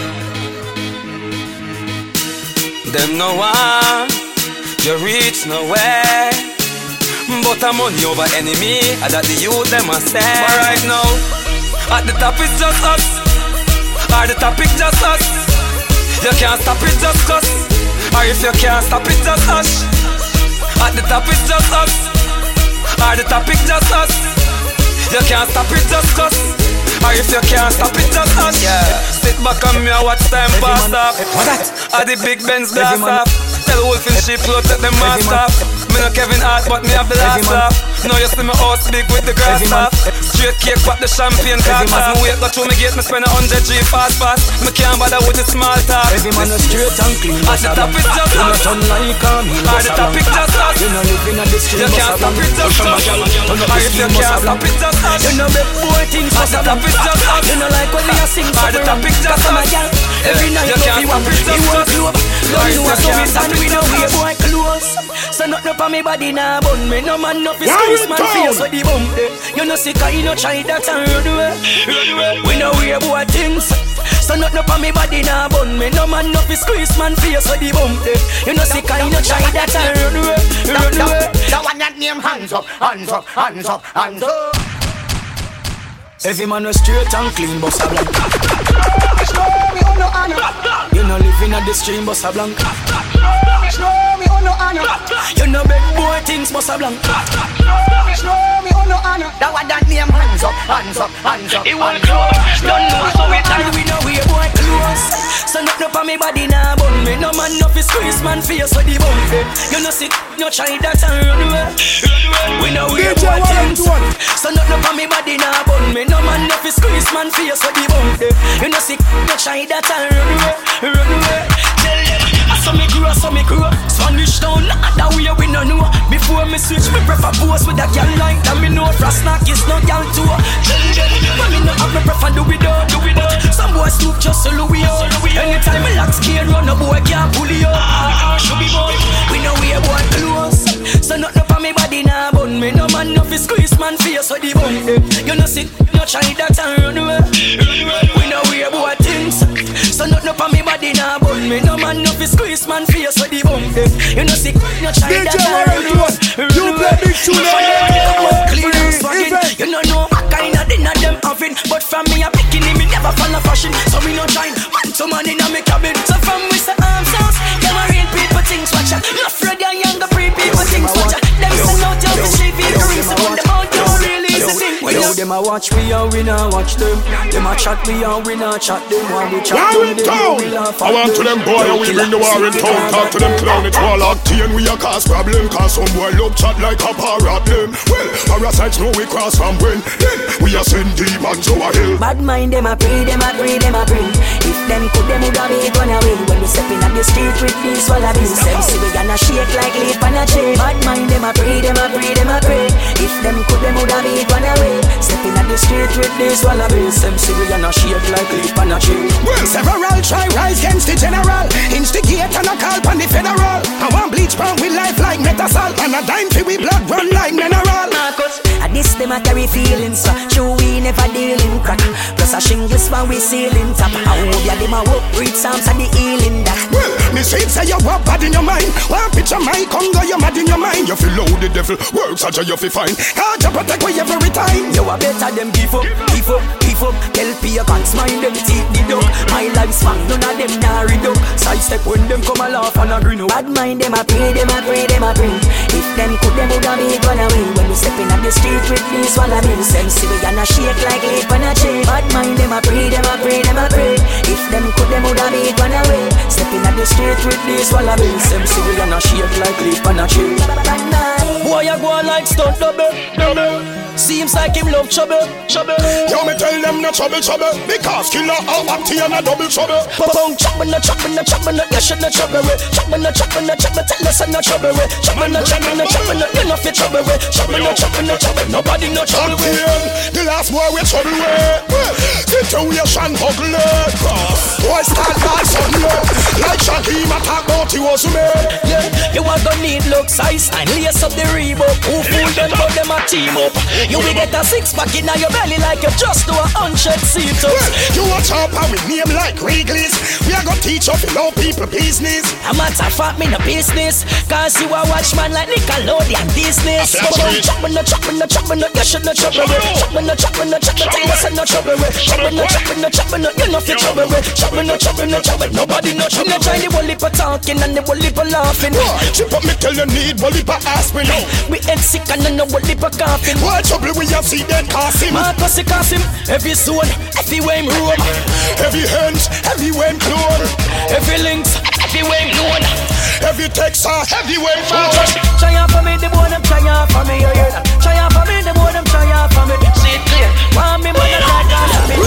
Them no one. You reach nowhere. But I'm money over enemy. And that the youth them a say. But right now, at the top is just us. Or the topic just us. You can't stop it just cause. Or if you can't stop it just hush. At the top is just us. Or the topic just us. You can't stop it just cause. Or if you can't stop it just hush. Yeah. Sit back on me and watch time pass up. What that? Are the big Benz glass up. Tell Wolf in sheep clothes that them mask up. Me no Kevin Hart but me have the last laugh. Now you see me house big with the grass top. Straight cake pop the champagne cart. As me wait go through me gate me spend a hundred G fast fast. Me can't bother with the small talk. Every man is straight and clean. At the top it's just us. Turn like a meal. At the top it's just us. You know living at the street. You can't stop it just us. Or if you can't stop it just us. You know make boy things. At the top it's just us. You know like when me a sing. At the top it's just us. Every night you can't stop it just us. Don't know so me stand we know we boy close. So nothing up on me body now bun me. No man no fi squeeze man face with the bump there. You know sick you know try that and run away. We know we boy things. So nothing up on me body now bun me. No man no fi squeeze man face with the bump there. You know sick you know try that and run away. Run away. The one that name hands up, hands up, hands up, hands up. Every man was straight and clean, Bossa Blanca. You know living at the stream, Bossa Blanca. You know big boy things, Bossa Blanca. That one that name hands up, hands up, hands up. It won't close, don't know so we time we know we a boy close. So nothing up on me body now bun me. No man no fi squeeze man face with the bump. You know sick, no try that and run away. We know we a boy things. So nothing up on me body now bun me. No man no fi squeeze man face with the bump. You know sick, no try that and run away, run away. Tell them, I saw me grow, I saw me grow. Spanish town, that way we no know. Before me switch, me prefer pose with a girl like that. Me know frost knock is no girl too. Tell them, but me no have me prefer do it all, do it all. Some boys stoop just so Louis out. Anytime me lock scared run, a boy can't pull you out. Should be boy, we know we a boy close. So nothing up on me body now bun me. No man no fi squeeze man face with the bun. You know sick, no try that and run away. We know we a boy things. So nothing up on me body now bun me. No man no fi squeeze man face with the bun. You know sick, no try that and run away. You play big tune. Clean and swagging. You know no kind of dinner them having. But from me a bikini me never follow fashion. So me no join man to man in a me cabin. So from we say arms house, them a real people things watch ya. Not Fred and younger pre people things watch ya. Them send out your receive it, rinse about them out. Don't really is the thing. Yo, them a watch we and we not watch them. Them a chat we and we not chat them. While we chat them, they know we laugh at them. I want to them boy and we bring the war in town. Talk to them clown it all out. T and we a cause problem. Cause some boy love chat like a parrot them. Well, parasites know we cross from when. Then we a send demons over hill. Bad mind them a pray, them a pray, them a pray. If them could them would have made one away. When we step in at the street with these wallabies. Them see we gonna shake like leaf on a tree. Bad mind them a pray, them a pray, them a pray. If them could them would have made one away. Step in at the street with these wallabies. Them see we gonna shake like leaf on a tree. Well, several try rise against the general. Instigate and a call on the federal. I want bleach pound with life like metasol. And a dime for we blood run like mineral. Marcus, at this them a carry feelings. So true we never deal in crack. Plus a shingles when we ceiling top. I hope ya them a work read psalms and the healing that. Well, me say say you walk bad in your mind. One picture my Congo you mad in your mind. You feel low the devil works such a you feel fine. Can't you protect we every time. You a better them give up, give up, give live up. Tell pagans mind them teeth the duck. My life's back, none of them nah reduct. Sidestep when them come a laugh and a grin up. Bad mind them a pray, them a pray, them a pray. If them could them woulda be gone away. When we stepping on the street with these wallabies, them see we gonna shake like leaf on a tree. Bad mind them a pray, them a pray, them a pray. If them could them woulda be gone away. Stepping on the street with these wallabies, them see we gonna shake like leaf on a tree. Boy a go like stunt double, double. Seems like him love trouble, trouble. Yo, me tell them no trouble, trouble. Because killer all acty and a double trouble. Boom, chop me no, chop me no, chop me no. You should no trouble with. Chop me no, chop me no, chop me. Tell us no trouble with. Chop me no, chop me no, chop me no. You no fit trouble with. Chop me no, chop me no, chop me. Nobody no trouble with. The last boy we trouble with. Situation ugly. Boy start bad suddenly. Like Shakim attack but he was made. Yeah, you are gonna need looks ice and lace up the Reebok. Who fool them but them a team up. You will get a six pack in your belly like you just do a hundred sit-ups. Well, you watch up and we name like Wrigley's. We are gonna teach up in all people business. A matter of fact, me no business. Cause you a watchman like Nickelodeon business. Chop me no, chop me no, chop me no. You should no trouble with. Chop me no, chop me no, chop me. Tell us no trouble with. Chop me no, chop me no, chop me no. You no fit trouble with. Chop me no, chop me no, chop me. Nobody no trouble. Me no try the whole heap of talking and the whole heap of laughing. Chip up me tell you need whole heap of aspirin. We head sick and no whole heap of coughing. What trouble we have see that Kasim? Marcus Kasim, every zone, every way in room. Every hands, every way in clone. Every links, every way in known. Every text, every way in phone. Try out for me, the boy them try out for me, you hear that? Try out for me, the boy them try out for me. See it clear. Want me, man, I try out for me.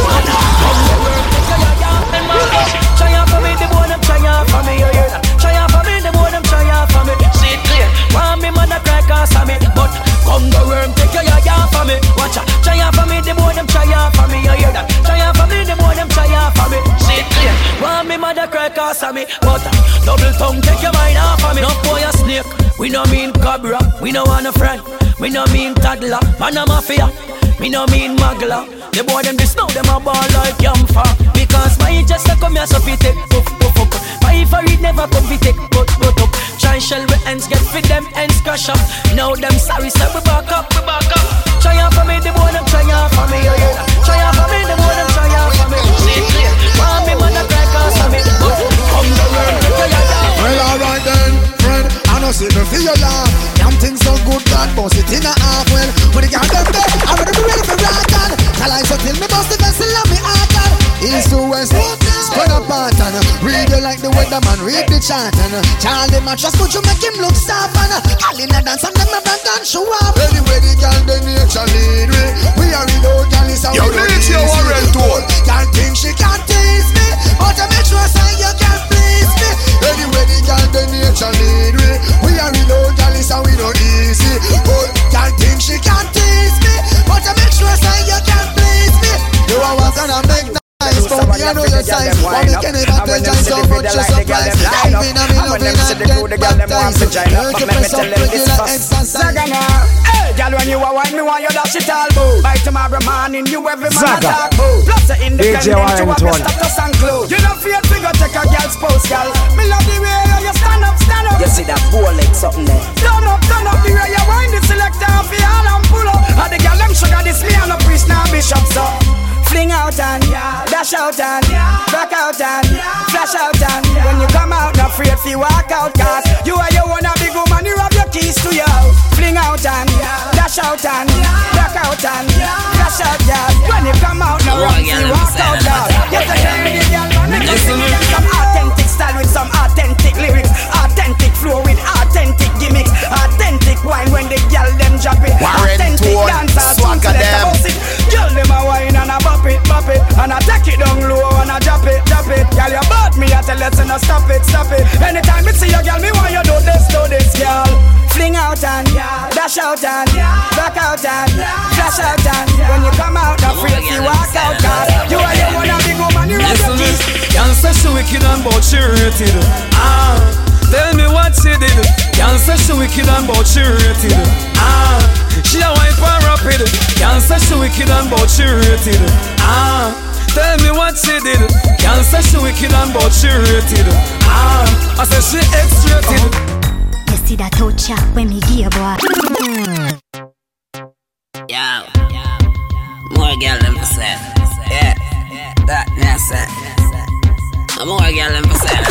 Try out for me, the boy them try out for me, you hear that? Try out for me, the boy them try out for me. See it clear. Want me, man, I cry cause of me. But come the worm, take your yard for me. Watch out. Try out for me, the boy them try out for me, you hear that? Try out for me, the boy them try out for me. See it clear. Want me, mother cry cause of me. But double tongue, take your mind off of me. No boy a snake, we no mean cobra. We no want a friend, we no mean toddler. Man a mafia, me no mean muggler. The boy them this now, them a ball like yamfa. Because my just a come here so fi take puff puff up. My for it never come fi take put put up. Try shell we ends get fit them ends crash up. Now them sorry say we back up, we back up. Try out for me, the boy them try out for me, yeah yeah. Try out for me, the boy them try out for me. See clear, want me man a cry cause of me. Come the world, take your yard. Well alright then, friend, I know see me feel your laugh. Damn things so good, God boss it in a half. Well, when the girl them there, I wanna be ready for rock on. Tell I so till me bust the vessel of me heart on. East to west, spread apart and read you like the weatherman, read the chart and Charlie mattress, could you make him look soft and all in a dance and them never done show up. Anyway the girl the nature lead me, we are in old girl is how we don't need you. Can't think she can't tease me, but I make sure say you can please me. Anyway the girl the nature lead me, we are in old girl is how we don't easy. But can't think she can't tease me, but I make sure say you can please me. You are what gonna make nice, but me I know your size. Why me can never tell you so much you surprise. I mean I mean loving and get baptized. Learn to press up regular exercise. Hey, girl, when you a wine, me want you dash it all, boo. By tomorrow morning, you every man a talk, boo. Plus the independent, you have your status and clue. You don't feel figure, take a girl's post, girl. Me love the way you stand up, stand up. You see that bowl like something there. Turn up, turn up, the way you wind the selector off your hand and pull up. And the girl, them sugar, this me and the priest, now bishop, so. Fling out and dash out and back out and flash out and when you come out, not afraid fi walk out. Cause you are your one a big woman, you have your keys to your house. Fling out and dash out and back out and flash out, girl. When you come out, not run fi walk out, girl. You take care of the girl, man. Make us see some authentic style with some authentic lyrics, authentic flow with authentic gimmicks, authentic wine when the girl them drop it, authentic dancers, swagger them. Girl them a wine and a bop it, bop it, and I take it down low and I drop it, drop it. Girl, you bought me, I tell you to no stop it, stop it. Anytime me see you, girl, me want you do this, do this, girl. Fling out and dash out and back out and flash out and when you come out, not free to walk out. Cause you are the one a big woman, you are the keys. Can't say she wicked and but she rated. Ah, tell me what she did. Can't say she wicked and but she rated. Ah, she a wipe and rapid. Can't say she wicked and but she rated. Ah, tell me what she did. Can't say she wicked and but she rated. Ah, I say she X-rated. You see that touch ya when me give boy. Yo, more girl than myself. That, yes, sir. I'm more girl than for saying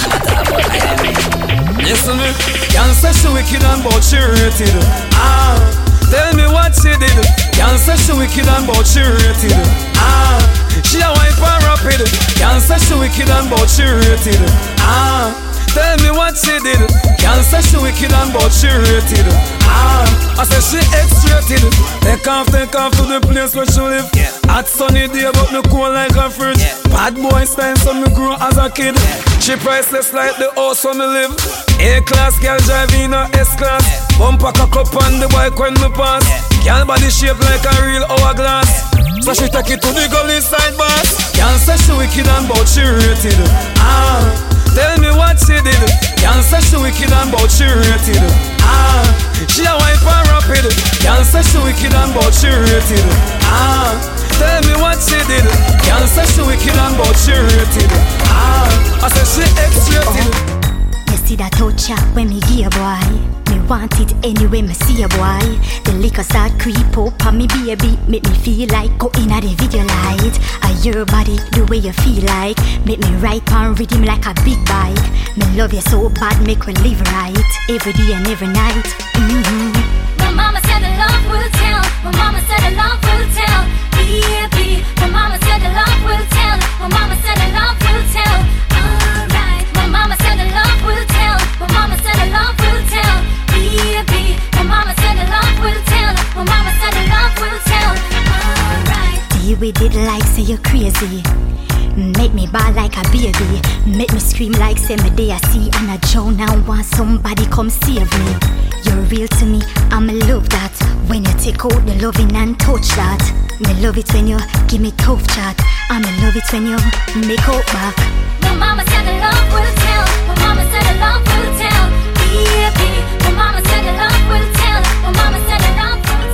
that. Listen me, can't say she wicked and but she rated. Ah, tell me what she did. Can't say she wicked and but she rated. Ah, she a wife and rapid. Can't say she wicked and but she rated. Ah, tell me what she did. Can't say she wicked and but she rated. Ah, I say she X-rated. Take off, take off to the place where she live. Yeah. Hot sunny day but me cool like a fridge. Yeah. Bad boy style so me grow as a kid. Yeah. She priceless like the house where me live. A-class girl driving a S-class. Yeah. Bumper cock up on the bike when me pass. Yeah. Girl body shape like a real hourglass. Yeah. So she take it to the gully side boss. Can't say she wicked and but she rated. Ah, tell me what she did. Can't say she wicked and but she rated. Ah, she a wife and rapid. Can't say she wicked and but she rated. Ah, tell me what she did. Can't say she wicked and but she rated. Ah, I say she X-rated. You see that touch ya when me give a boy. Me want it anyway me see a boy. The liquor start creep up on me baby. Make me feel like go in at the video light. I your body the way you feel like. Make me ride on rhythm like a big bike. Me love you so bad make we live right. Every day and every night. Mm-hmm. My mama said the love will tell. My mama said the love will tell. Baby, my mama said the love will tell. My mama said the love will tell. Alright, my mama said the love will tell. My mama said the love will tell. Baby, my mama said the love will tell. My mama said the love will tell. Alright. Deal with it like say you're crazy. Make me ball like a baby. Make me scream like say me day I see and I drown and want somebody come save me. You're real to me, I'ma love that. When you take out the loving and touch that. Me love it when you give me tough chat. I'ma love it when you make out back. My mama said the love will tell. My mama said the love will tell. Baby, my mama said the love will tell. My mama said the love will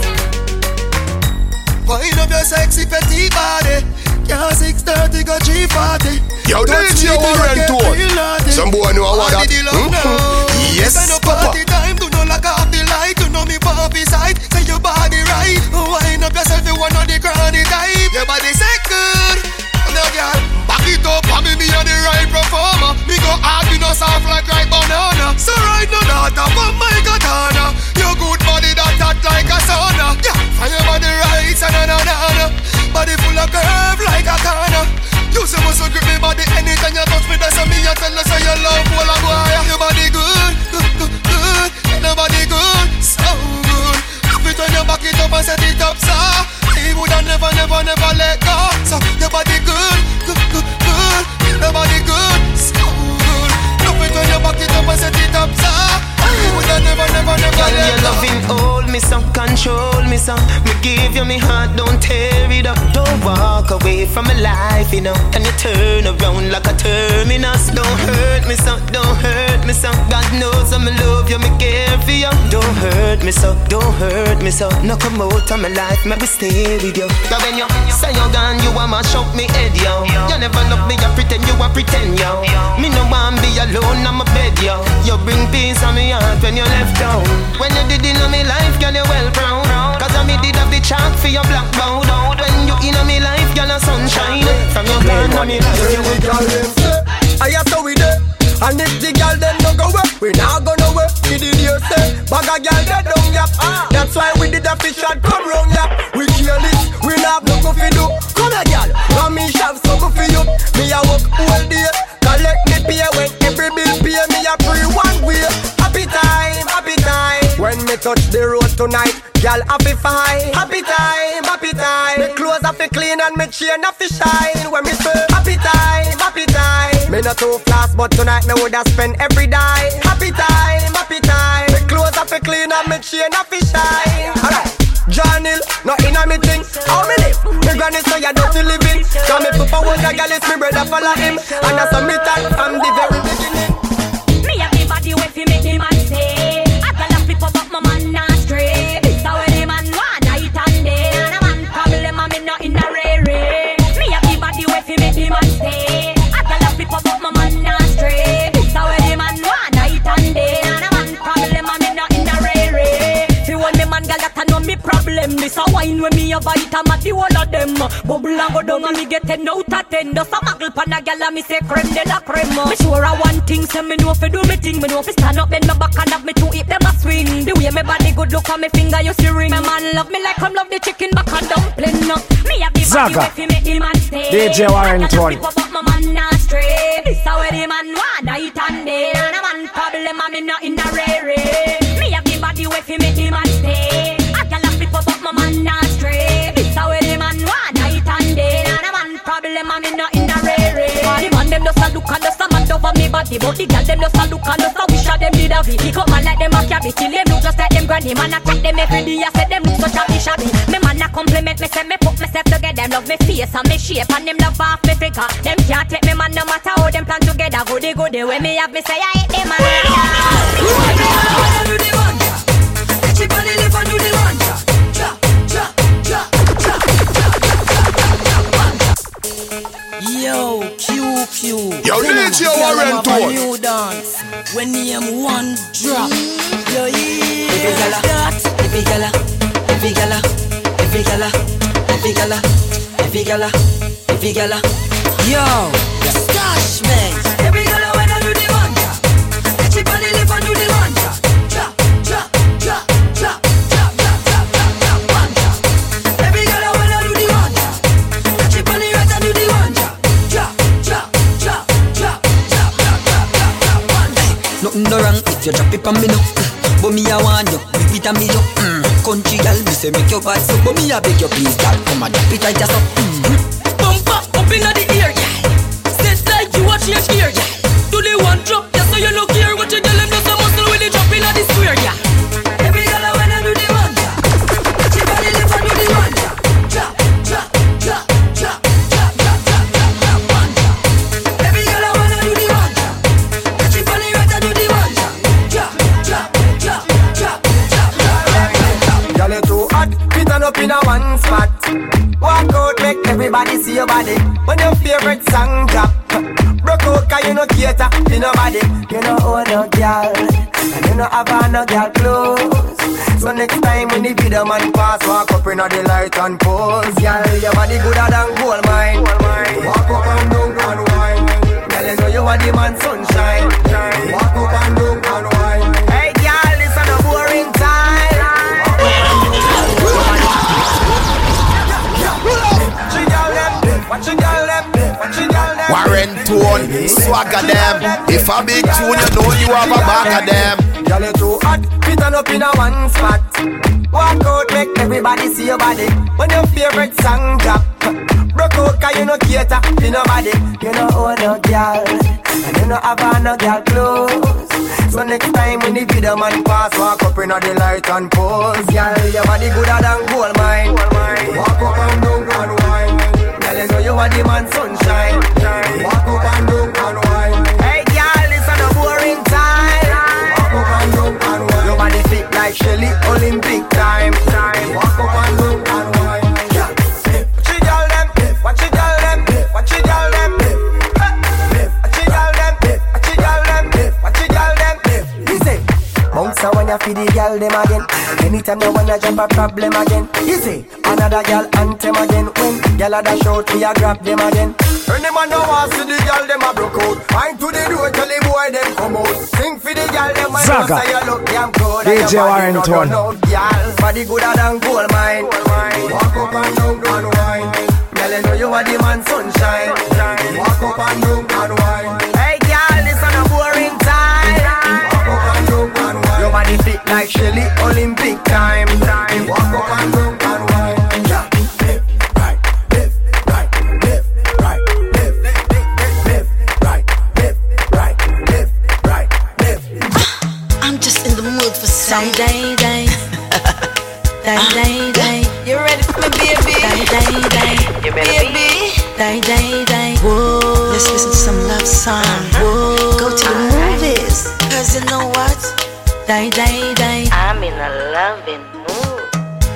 tell. Wind up your sexy petite body. Yeah, six thirty go three forty. Yo, D J Warren tour. Some boy know what that. Mm-hmm. Yes, Papa. Time do not lock off the light. You know me puppy side. Say your body right. Wind up yourself, you want the granny type. Your body say good. Now, girl, back it up. I mean, me are the right performer. Me go hard, me no soft like right banana. So right now, that up on my katana. Your good body that hot like a sauna. Yeah, and your body right, na na na na. Body full of curve like a corner. You say muscle grip me body anytime you touch me. That's a me you tell us say you love all a boy. Your body good, good, good, good. Your body good, so good. If it when you back it up and set it up, so he woulda never, never, never let go. So your body good, good, good, good. Your body good, so good. If it when you back it up and set it up, so he woulda never, never, never girl, let your go. loving hold me some, control me some. Me give you me heart, don't tear it up. Don't walk away from my life, you know. And you turn around like a terminus. Don't hurt me some, don't hurt me some. God knows I'm love you, me care for you. Don't hurt me so, don't hurt me so. No come out of my life, maybe stay with you. But when you say you're gone, you want to shock me head, yo. You never love me, you pretend you want pretend, yo. Me no want be alone on my bed, yo. You bring peace on me heart when you left down. When you did in my life, girl, you well proud. Cause I me did have the chart for your black bound. When you in my life, girl, a sunshine. From your gone on me life, you will come. I have to with it. And if the girl then don't go away, we not gonna work. We did you say, bag a girl that don't yap. That's why we did a fish shot come round yap. We careless, we not no go for do. Come here girl, want me shove something for you. Me a work all day, collect me pay when every bill pay me a free one way. Happy time, happy time. When me touch the road tonight, girl happy fine. Happy time, happy time. Me clothes happy clean and me chain happy shine. When me say happy time, happy time. Me not too fast, but tonight me woulda spend every day. Happy time, happy time. Me clothes happy clean and me chain happy shine. Alright. John Hill, not in a me thing. How me live? Me granny say you dirty living. So me papa was a gal, it's me brother follow him. And that's a me tell from the very beginning. Me have the body way fi make the man stay. I tell a flip up up my man not stray. This how the man want night and day. And a man problem and me not in a ray. Me have the body way fi make the man stay. I tell a flip up up my man not stray. This how the man want night and day. And a man problem and me not in a ray. Fi want me man gal that I know me problem. And this a wine when me a bite, I'm at the whole of them. Bubble and go down and me get ten out of ten. Just a muggle pan a gal and me say creme de la creme. Me sure a one thing, say me know fi do me thing. Me know fi stand up, bend my back and have me two hip them a swing. The way me body good look on me finger, you see ring. My man love me like I'm love the chicken back and dumpling. Me have the body way fi make the man stay. D J Warrington. My man not straight. This a way the man want night and day. And a man problem and me not in a rare. Me have the body way fi make the man stay. I can laugh flip up but my man not straight. This a way the man want night and day. And a man problem and me not in a rare. The man them just a look and just a mad over me body. But the girl them just a look and just a wish a them did a V. Pick up man like them a carry till them look just like them granny. Man a chat them every day. I say them look so shabby shabby. Me man a compliment me say me put myself together. Them love me face and me shape and them love half me figure. Them can't take me man no matter how them plan together. Goody goody when me have me say I hate them man. Do the one, chip on the lip and do the one, cha cha cha cha cha. Yo, Q Q. Yo, D J Warrington. New dance when name one drop. Yo, yeah, that every gala, every gala, every gala, every gala, every gala, every gala. Yo, stash man. Every gala when I do the one, chip on the lip and do the one, cha cha cha cha cha cha cha one. Every gala when I do the one, chip on the right and do the one, cha cha cha cha cha cha one. Nothing no wrong if you drop it on me no. But me I want you, whip it on me up. Mm. Country girl, me say make your bad so. But me I beg you please, girl, come and drop it right just up. Mm. Bumper up inna the ear, yeah. Set like you watch your ear, yeah. Do the one drop, yeah, so you look here. What you tell them just a muscle when they drop inna the square, yeah. Every girl I wanna do the one, yeah. Chip on the lip and do the one, yeah. Cha cha cha cha cha cha cha cha one. Every girl I wanna do the one, yeah. Chip on the right and do the one, yeah. Cha cha cha cha cha cha. Girl, you too hot, fit on up in a one spot. Walk out, make everybody see your body. When your favorite song drop, broke out 'cause you no cater to nobody. You no own no girl, and you no have on no girl clothes. So next time when the video man pass, walk up inna the light and pose. Girl, your body gooder than gold mine. Walk up and down and wine. Girl, you know you are the man sunshine. Walk up and down and wine. Hey girl, this is a boring time. Warrington, swagger them. If a big tune, you know you have a bag of them. Girl, you too hot, fit on up in a one spot. Walk out, make everybody see your body. When your favorite song drop, broke out 'cause you no cater to nobody. You no own no girl, and you no have on no girl clothes. So next time when the video man pass, walk up inna the light and pose. Girl, your body gooder than gold mine. Walk up and down and wine. Girl, you know you are the man sunshine. Walk up and down and wine. Hey girl, this is a boring time. Walk up and down and wine. Your body fit like Shelly, Olympic time. Walk up and down and wine. Watch you girl them, watch you girl them, watch you girl them. Watch you girl them, watch you girl them, watch you girl them. Easy. Bounce when you feed the girl them again. Anytime you wanna jump a problem again. Easy. Another girl anthem again. When girl a dash out, we a grab them again. Any man no want see the girl them a broke out. Find to the door, tell the boy them come out. Sing for the girl them and you say you look damn good. D J Warrington. Girl, body gooder than gold mine. Walk up and down and wine. Girl, you know you are the man sunshine. Walk up and down and wine. Hey girl, this is a boring time. Walk up and down and wine. Your body fit like Shelly, Olympic time. Walk up and down and wine. Day, day, day. Day, day, day. You ready for me, baby? Day, day, day. You ready, baby? Day, day, day. Whoa. Let's listen to some love song. Whoa. Go to the movies. Cause you know what? Day, day, day. I'm in a loving mood.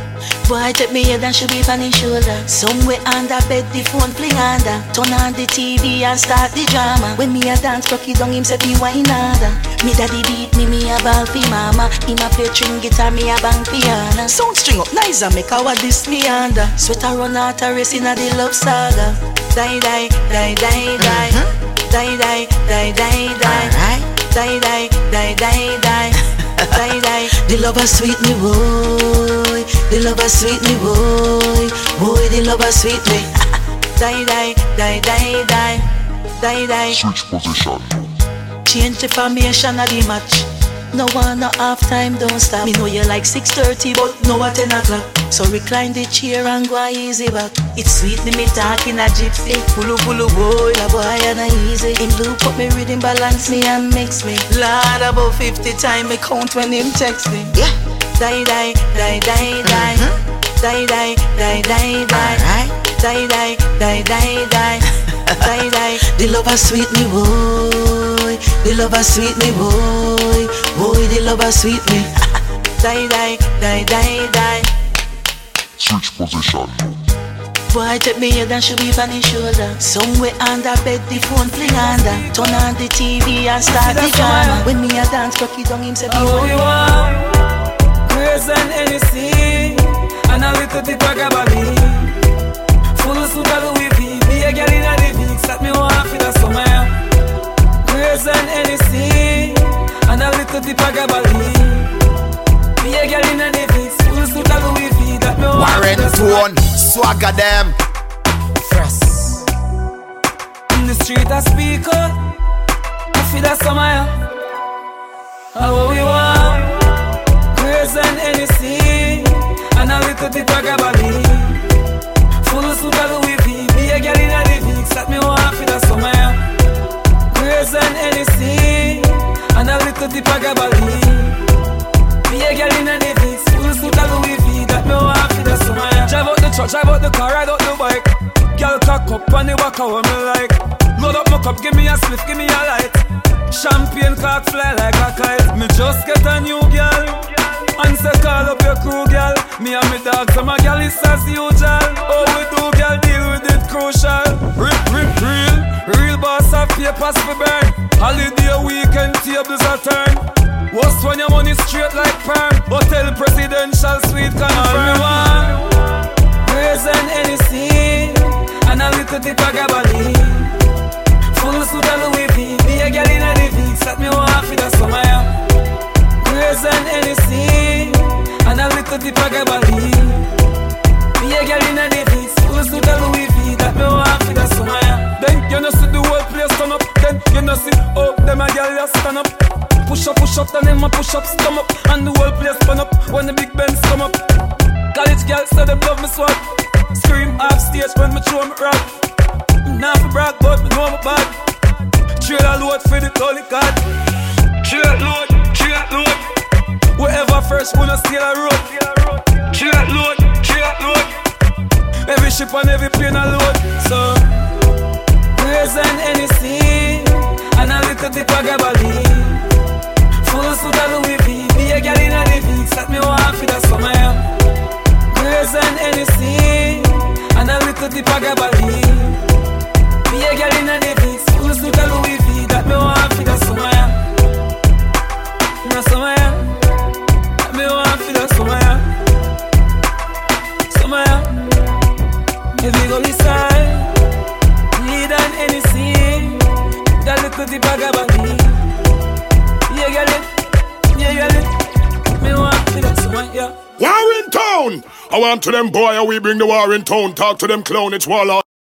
Boy, take me head and she be on his shoulder. Somewhere under bed, the phone play under. Turn on the T V and start the drama. When me a dance, cocky down him say be wine harder. Me daddy beat me, me a ball fi mama. Him a play string guitar, me a bang piano. Sound string up nice and make our this me under. Sweater run out a race inna the love saga. Die die die die die. Die die die die die. Die die die die die. Die die. The lover sweet me boy. The lover sweet me boy. Boy the lover sweet me. Die die die die die. Die die. Switch position. Change the formation of the match. No one, no half time, don't stop. Me know you like six thirty, but no at ten o'clock. So recline the chair and go easy back. It's sweet, me talking a gypsy. Pulu pulu boy, la boy and a easy. Him loop up me rhythm, balance me and mix me. Lord, about fifty times me count when him text me. Yeah. Die die die die die. Die die die die die. Die die die die die. Die die. The lover sweet me boy. The lover sweet me boy. Boy the lover sweet me. Die die die die die. Switch position. Boy take me head and she be on his shoulder. Somewhere under bed the phone fling under. Turn on the T V and start the drama. When me a dance cocky down him say be one. Grace and Hennessy and a little bit of Gabby. Full suit of Louis V. Be a girl in a living. Set me one for the summer. Grace and Hennessy and a little bit of Gabby. Be a girl in a living. Full suit of Louis V. That me one for the summer. Warren swagger them. Fresh. In the street I speak up. I feel that summer. How we want. Grace and Hennessy and a little bit of Gabby. Full suit of Louis V. Be a girl in a living. Set me one for the summer. Grace and Hennessy and a little bit of Gabby. Be a girl in a living. Full suit of Louis V. That me one for the summer. Drive out the truck, drive out the car, ride out the bike. Girl cock up on the walk how me like. Load up my cup, give me a spliff, give me a light. Champagne cock fly like a kite. Me just get a new girl. And say call up your crew, girl. Me and me dog, so my girl is as usual. Oh, we do, girl, deal with it crucial. Rip, rip, real. Real boss of papers for burn. Holiday weekend, tables are turn. Worst when your money straight like perm. Hotel presidential suite confirm. Grace and Hennessy and a little bit of Gabby. Full suit of Louis V. Be a girl in a living. Set me one for the summer. Grace and Hennessy and a little bit of Gabby. Be a girl in a living. Full suit of Louis V. That me want for the summer. Then you know see the whole place turn up. Then you know see oh them a girl just stand up. Push up, push up, then them a push up, stomach. And the whole place burn up when the big bands come up. College girls say them love me swag. Scream off stage when me throw me rap. Now for brag but me know me bad. Trailer load for the holy card. Trailer load, trailer load. Whoever first wanna steal a road. Trailer load, trailer load. Every ship and every plane a load. So Grace and Hennessy and a little bit of Gabby. Full suit of Louis V. Be a girl in a living. Set me one for the summer. Grace and Hennessy and a little bit of Gabby. Be a girl in a living. Full suit of Louis V. That me one for the summer. The summer. That me one for the summer. Summer. If you go this side, need an Hennessy. That little bit of Gabby. Yeah, girl it. Yeah, girl it. Me want for the summer, yeah. War in town! I want to them boy, we bring the war in town. Talk to them clown, it's Warlord.